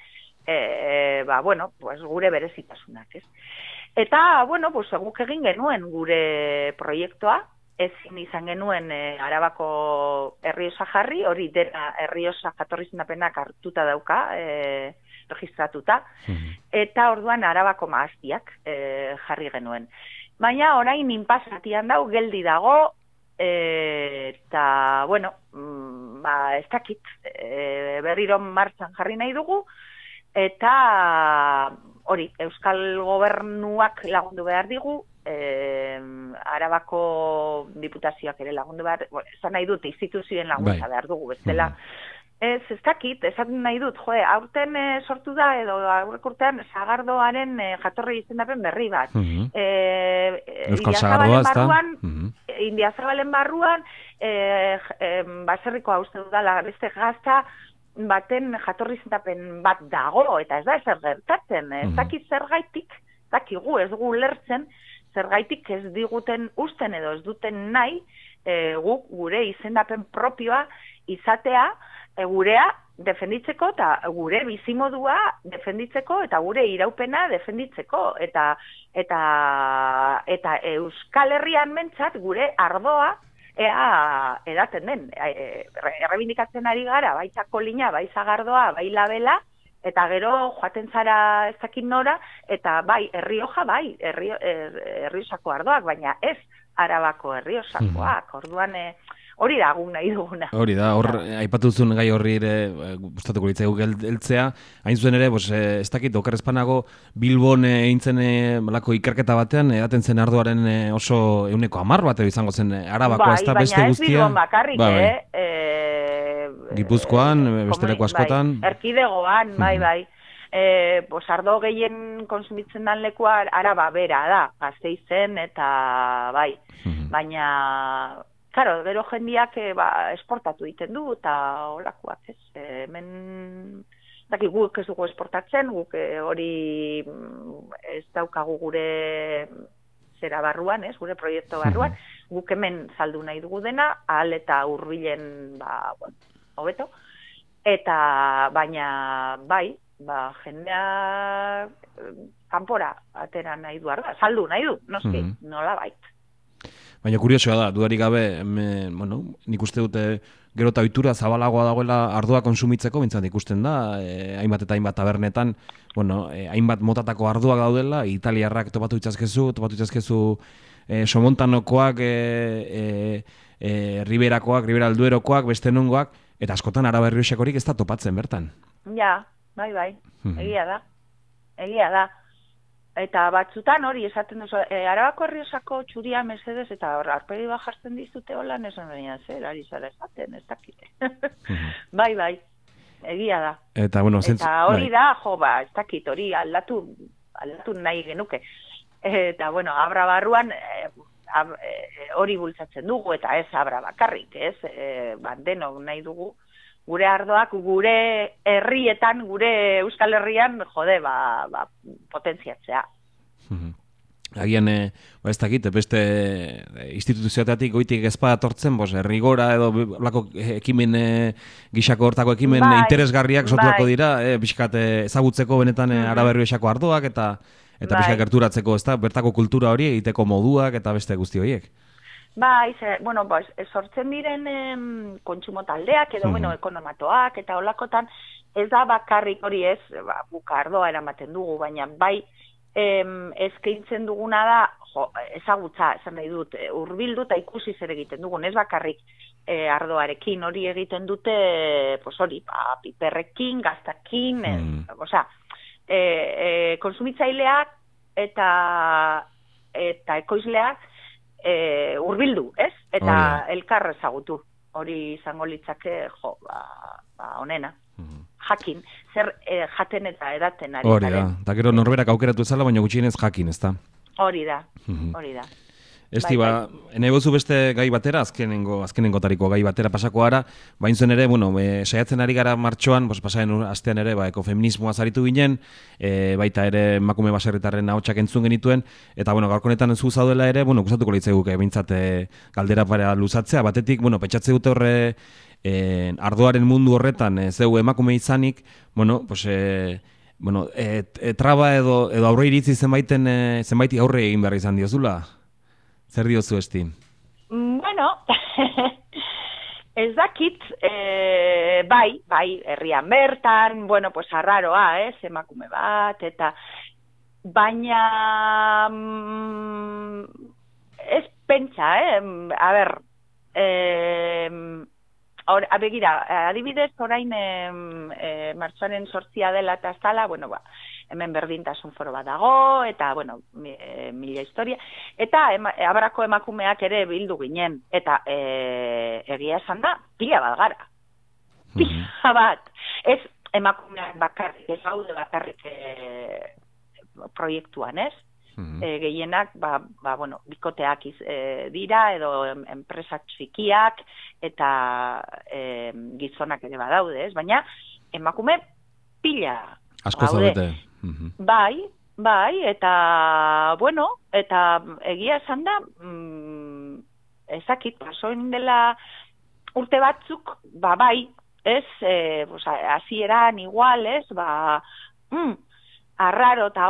Speaker 5: eh, ba, bueno, pues gure berezitasunak, ez? Eta, bueno, pues, guk egin genuen gure proiektua, ezin izan genuen e, Arabako Errioxa jarri, hori dena Errioxa jatorri zendapenak hartuta dauka, e, registratuta, mm-hmm. eta orduan Arabako maaztiak e, jarri genuen. Baina orain inpasatian dau, geldi dago, e, eta, bueno, mm, ba, ez dakit, e, berriro martxan jarri nahi dugu, eta hori, Euskal Gobernuak lagundu behar digu, eh, Arabako diputazioak ere lagundu behar, bueno, esan nahi dut, instituzioen laguntza bai. Behar dugu, bestela. Mm-hmm. Ez, ez dakit, esan nahi dut, joe, aurten e, sortu da, edo aurrekurtean, Sagardoaren e, jatorri izendapen berri bat. Mm-hmm. E,
Speaker 1: Euskal Sagardoa, ez da?
Speaker 5: Mm-hmm. Indiazabalen barruan, e, e, baserriko hau uste dudala, beste gazta, baten jatorri izendapen bat dago, eta ez da ezer gertatzen, ez dakit zergaitik, dakigu ez dugu lertzen, zergaitik ez diguten usten edo ez duten nahi, e, guk gure izendapen propioa izatea, e, gurea defenditzeko, eta gure bizimodua defenditzeko, eta gure iraupena defenditzeko, eta, eta, eta Euskal Herrian mentzat gure ardoa, ea edaten den, errebindikatzen ari gara, bai Txakolina, bai Sagardoa, bai Labela, eta gero joaten zara ez dakit nora, eta bai Errioxa, bai Errio, er, Errioxako ardoak, baina ez Arabako Errioxakoak, orduan hori da guk nahi duguna.
Speaker 1: Hori da, hor, aipatu zuen gai horri ere, gustatuko litzaigu heltzea, hain zuen ere, pues, ez dakit, okerrezpanago Bilbon eintzen malako ikerketa batean, edaten zen ardoaren oso euneko hamar bat izango zen Arabakoa, ez da beste guztia.
Speaker 5: Baina ez Bilbon bakarrik,
Speaker 1: ba, bai.
Speaker 5: eh?
Speaker 1: Gipuzkoan, besteleko askotan.
Speaker 5: Bai, erkidegoan, bai, bai. E, pues, ardo gehien konsumitzen dan lekua Araba bera da, Gasteizen eta bai, baina... Claro, gero jendiak e, ba, esportatu egiten du, eta holakoak, ez. E, hemen, daki, guk ez dugu esportatzen, guk e, hori ez daukagu gure zera barruan, ez, gure proiektu barruan, guk hemen saldu nahi dugu dena, ahal eta hurbilen, ba, bueno, hobeto, eta baina, bai, ba, jendea kanpora atera nahi du, arda, saldu nahi du, noski, mm-hmm. nola bait.
Speaker 1: Baina kuriosoa da, dudarik gabe, me, bueno, nik uste dute gero eta ohitura zabalagoa dagoela ardoa konsumitzeko, bintzat ikusten da, eh, hainbat eta hainbat tabernetan, bueno, eh, hainbat motatako ardoak daudela, italiarrak topatu itzazkezu, topatu itzazkezu eh, somontanokoak, eh, eh, eh, riberakoak, ribera alduerokoak, beste nongoak, eta askotan Araba Errioxakorik ez da topatzen bertan.
Speaker 5: Ja, bai, bai, egia da, egia da. Eta batzutan hori esaten duzu, e, Arabako Errioxako txuria mesedez, eta arpegi bat jartzen dizute holan, esan baina zer, ari zara esaten, ez dakite. Bai, bai, egia da.
Speaker 1: Eta, bueno, zentz...
Speaker 5: eta hori bai. Da, jo, ba, ez dakit, hori aldatu, aldatu nahi genuke. Eta, bueno, abra barruan e, ab, e, hori bultzatzen dugu, eta ez abra bakarrik, ez? E, ba, denok nahi dugu, gure ardoak, gure herrietan, gure Euskal Herrian, jode, ba, ba potentziatzea.
Speaker 1: Agian, e, ba ez dakit, beste instituzioetatik goitik ezpada tortzen, bos, errigora edo lako ekimen e, gixako hortako ekimen bai, interesgarriak sortuako bai. Dira, e, bizkat e, ezagutzeko benetan e, araberri esako ardoak eta eta bai. Bizkat gerturatzeko, ez da, bertako kultura hori egiteko moduak eta beste guzti horiek.
Speaker 5: Bai, ze, bueno, ba, sortzen diren em, kontsumo taldeak edo, mm-hmm. bueno, ekonomatoak eta olakotan, ez da bakarrik hori ez, ba, buka ardoa eramaten dugu, baina bai, Em, eskaintzen duguna da, jo, ezagutza, esan nahi dut, hurbildu eta ikusi zer egiten dugun, ez bakarrik e, ardoarekin, hori egiten dute, pues hori, ba, piperrekin, gaztakin, mm. e, oza, e, e, konsumitzaileak eta eta ekoizleak e, hurbildu, ez? Eta oh, yeah. elkar ezagutu, hori izango litzake, jo, ba, ba onena. Mm. Jakin, zer eh, jaten eta edaten ari.
Speaker 1: Hori da, eta gero norberak aukeratu ezala, baina gutxienez jakin, ez da?
Speaker 5: Hori da, hori da.
Speaker 1: Esti, bai, ba, ene bozu beste gai batera, azkenengo, azkenengo tariko gai batera pasako gara, bain zuen ere, bueno, e, saiatzen ari gara martxoan, pues, pasaren astean ere, ba, ekofeminismoa zaritu ginen, e, baita ere emakume baserritarren ahotsak entzun genituen, eta, bueno, gaurko honetan zu zaudela ere, bueno, gustatuko litzaiguke, behintzat e, galdera para luzatzea, batetik, bueno, pentsatze dute horre, E, ardoaren mundu horretan e, zeu emakume izanik, bueno, pues, e, bueno, e, e, traba edo, edo aurre iritzi zenbaiten, e, zenbaiti aurre egin behar izan diozula? Zer diozu esti?
Speaker 5: Bueno, ez dakit, e, bai, bai, herrian bertan, bueno, pues arraroa, ez, emakume bat, eta baina mm, ez pentsa, eh, a ber, eh, Or, begira, adibidez, orain e, e, martxoaren sortzia dela eta zala, bueno, ba, hemen berdintasun foro bat dago, eta, bueno, mi, e, mila historia, eta ema, abrako emakumeak ere bildu ginen, eta e, egia esan da, pila bat gara. Pila bat. Ez emakumeak bakarrik, ez gaude bakarrik e, proiektuan, ez? E, gehienak, ba, ba, bueno, bikoteak iz, e, dira, edo em, enpresak txikiak, eta e, gizonak ere badaude, ez? Baina, emakume pila.
Speaker 1: Asko zaudete.
Speaker 5: Bai, bai, eta, bueno, eta egia esan da, mm, ezakit, pasoin dela urte batzuk, ba, bai, ez, e, pues, hasieran igual, ez, ba, mm, arraro eta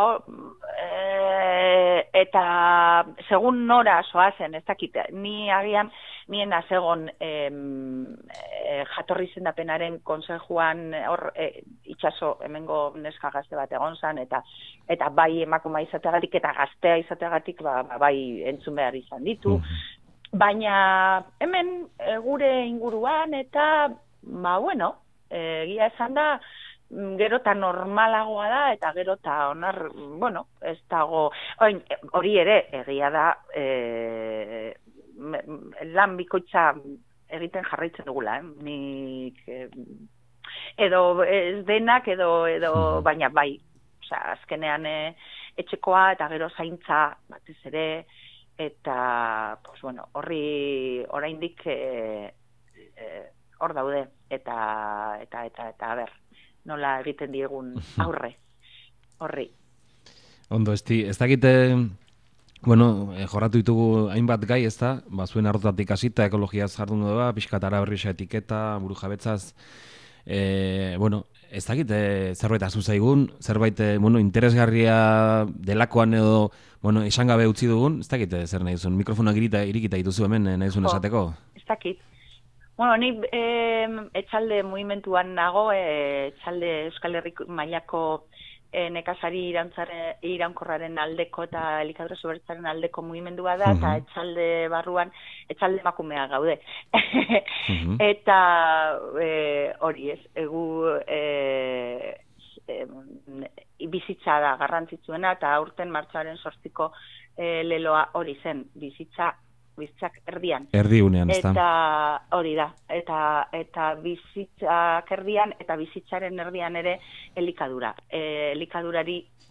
Speaker 5: e, eta segun nora soazen, ez dakit, ni agian nien azegon e, e, jatorri zendapenaren konsejuan hor e, itxaso hemengo neska gazte bat egon zan, eta eta bai emakuma izateagatik eta gaztea izateagatik ba, ba, bai entzun behar izan ditu. Baina hemen e, gure inguruan eta ba bueno, egia e, esan da gero eta normalagoa da, eta gero eta onar, bueno, ez dago, oin, hori ere, egia da, e, lan bikoitza egiten jarraitzen dugula, eh? Nik, e, edo ez denak, edo, edo baina bai, osea, azkenean e, etxekoa, eta gero zaintza, batez ere, eta, pues bueno, horri, oraindik e, e, hor daude, eta, eta, eta, eta, a ber, nola egiten diegun aurre, horri.
Speaker 1: Ondo, esti, ez dakite, bueno, eh, jorratu ditugu hainbat gai, ez da, ba, zuen arrotatik hasita, ekologiaz jardun doa, pixkat araberrisa etiketa, buru jabetzaz, e, bueno, ez dakite zerbait azu zaigun, zerbait, bueno, interesgarria delakoan edo, bueno, esan gabe utzi dugun, ez dakite zer nahi duzun, mikrofonak irita, irikita dituzu hemen, nahi duzun esateko?
Speaker 5: Ez dakit. Bueno, ni eh, etxalde mugimenduan nago, eh, etxalde Euskal Herriko mailako eh, nekazari iraunkorraren aldeko eta elikadura sobertzaren aldeko mugimendua da, eta uh-huh. etxalde barruan, etxalde emakumea gaude. uh-huh. Eta eh, hori ez, egu eh, eh, bizitza da garrantzitsuena, eta aurten martxoaren sortziko eh, leloa hori zen, bizitza bizitzak erdian.
Speaker 1: Erdiunean, ez da.
Speaker 5: Eta hori da, eta, eta bizitzak erdian, eta bizitzaren erdian ere elikadura. E, elikadurari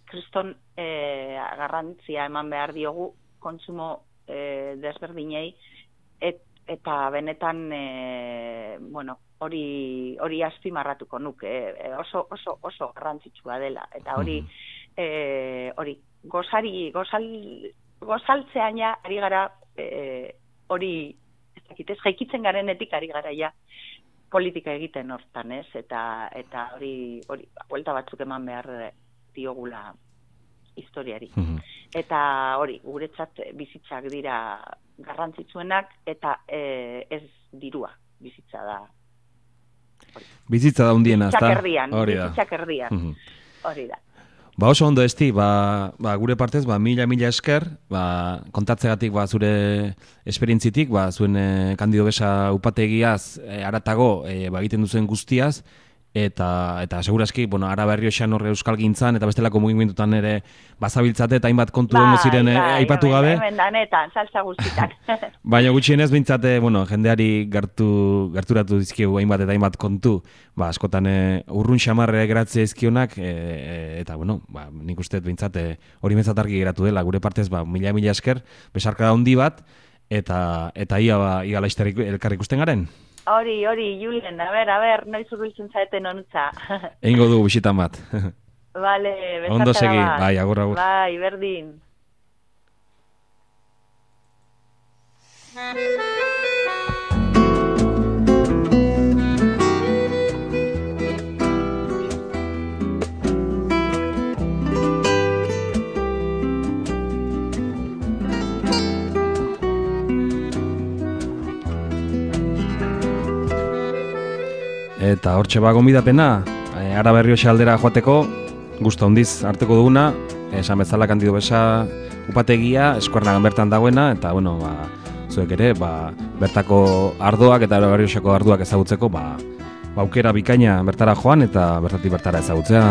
Speaker 5: kriston e, garrantzia eman behar diogu kontsumo e, desberdinei, et, eta benetan e, bueno, hori hori azpimarratuko nuke, e, oso, oso, oso garrantzitsua dela, eta hori e, hori gozari, gozal, gozaltzean ja ari gara e, hori, ez dakit, ez jaikitzen garenetik ari gara ja politika egiten hortan, ez? Eta eta hori hori buelta batzuk eman behar diogula historiari. Mm-hmm. Eta hori, guretzat bizitzak dira garrantzitsuenak eta e, ez dirua bizitza da. Hori.
Speaker 1: Bizitza da hundiena, ezta?
Speaker 5: Bizitzak erdian, bizitzak erdian. Mm-hmm. Hori da.
Speaker 1: Ba oso ondo esti, ba, ba gure partez, ba mila mila esker, ba kontatzegatik ba zure esperientzitik, ba zuen e, Kandido Besa upategiaz e, aratago e, ba egiten duzuen guztiaz eta eta segurazki, bueno, Araba Errioxan hor euskalgintzan eta bestelako mugimendutan ere bazabiltzate eta hainbat kontu
Speaker 5: bai,
Speaker 1: egongo ziren
Speaker 5: bai,
Speaker 1: aipatu gabe.
Speaker 5: Hemen danetan, salsa guztiak.
Speaker 1: Baina gutxienez behintzate, bueno, jendeari gertu gerturatu dizkiegu hainbat eta hainbat kontu, ba askotan e, urrun xamarre geratzea dizkionak e, e, eta bueno, ba nik uste behintzate hori metzat argi geratu dela gure partez, ba mila mila esker, besarkada handi bat eta eta ia ba ia laster elkar ikusten garen.
Speaker 5: Hori, hori, Julen, a ber, a ber, noiz urbiltzen zaeten onutza.
Speaker 1: Eingo du bisitan bat.
Speaker 5: Vale, besarkada
Speaker 1: ondo segi,
Speaker 5: bat.
Speaker 1: bai, agur, agur.
Speaker 5: Bai, berdin.
Speaker 1: Eta hortxe ba gonbidapena, e, Araba Errioxa aldera joateko, gustu handiz harteko duguna, esan bezala Kandido Besa upategia, Eskuernagan bertan dagoena, eta bueno, ba, zuek ere, ba, bertako ardoak eta Araba Errioxako ardoak ezagutzeko, ba, ba aukera bikaina bertara joan eta bertatik bertara ezagutzea.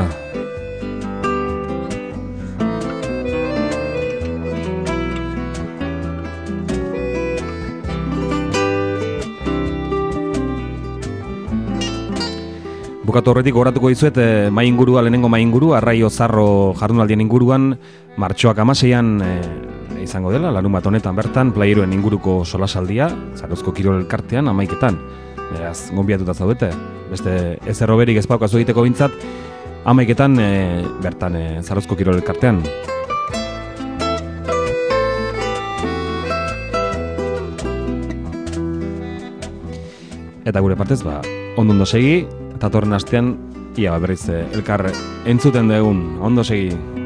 Speaker 1: Bukatu horretik gogoratuko dizuet e, mai ingurua, lehenengo mai inguru, Arraio Zarro jardunaldien inguruan, martxoak hamaseian e, izango dela, larun bat honetan bertan, playeroen inguruko solasaldia, Zarauzko Kirol Elkartean, hamaiketan. Beraz, gonbiatuta zaudete, beste ezer hoberik ez paukazu egiteko bintzat, hamaiketan e, bertan e, Zarauzko Kirol Elkartean. Eta gure partez, ba, ondo ondo segi, eta torren astean, ia berriz elkar entzuten dugun, ondo segi.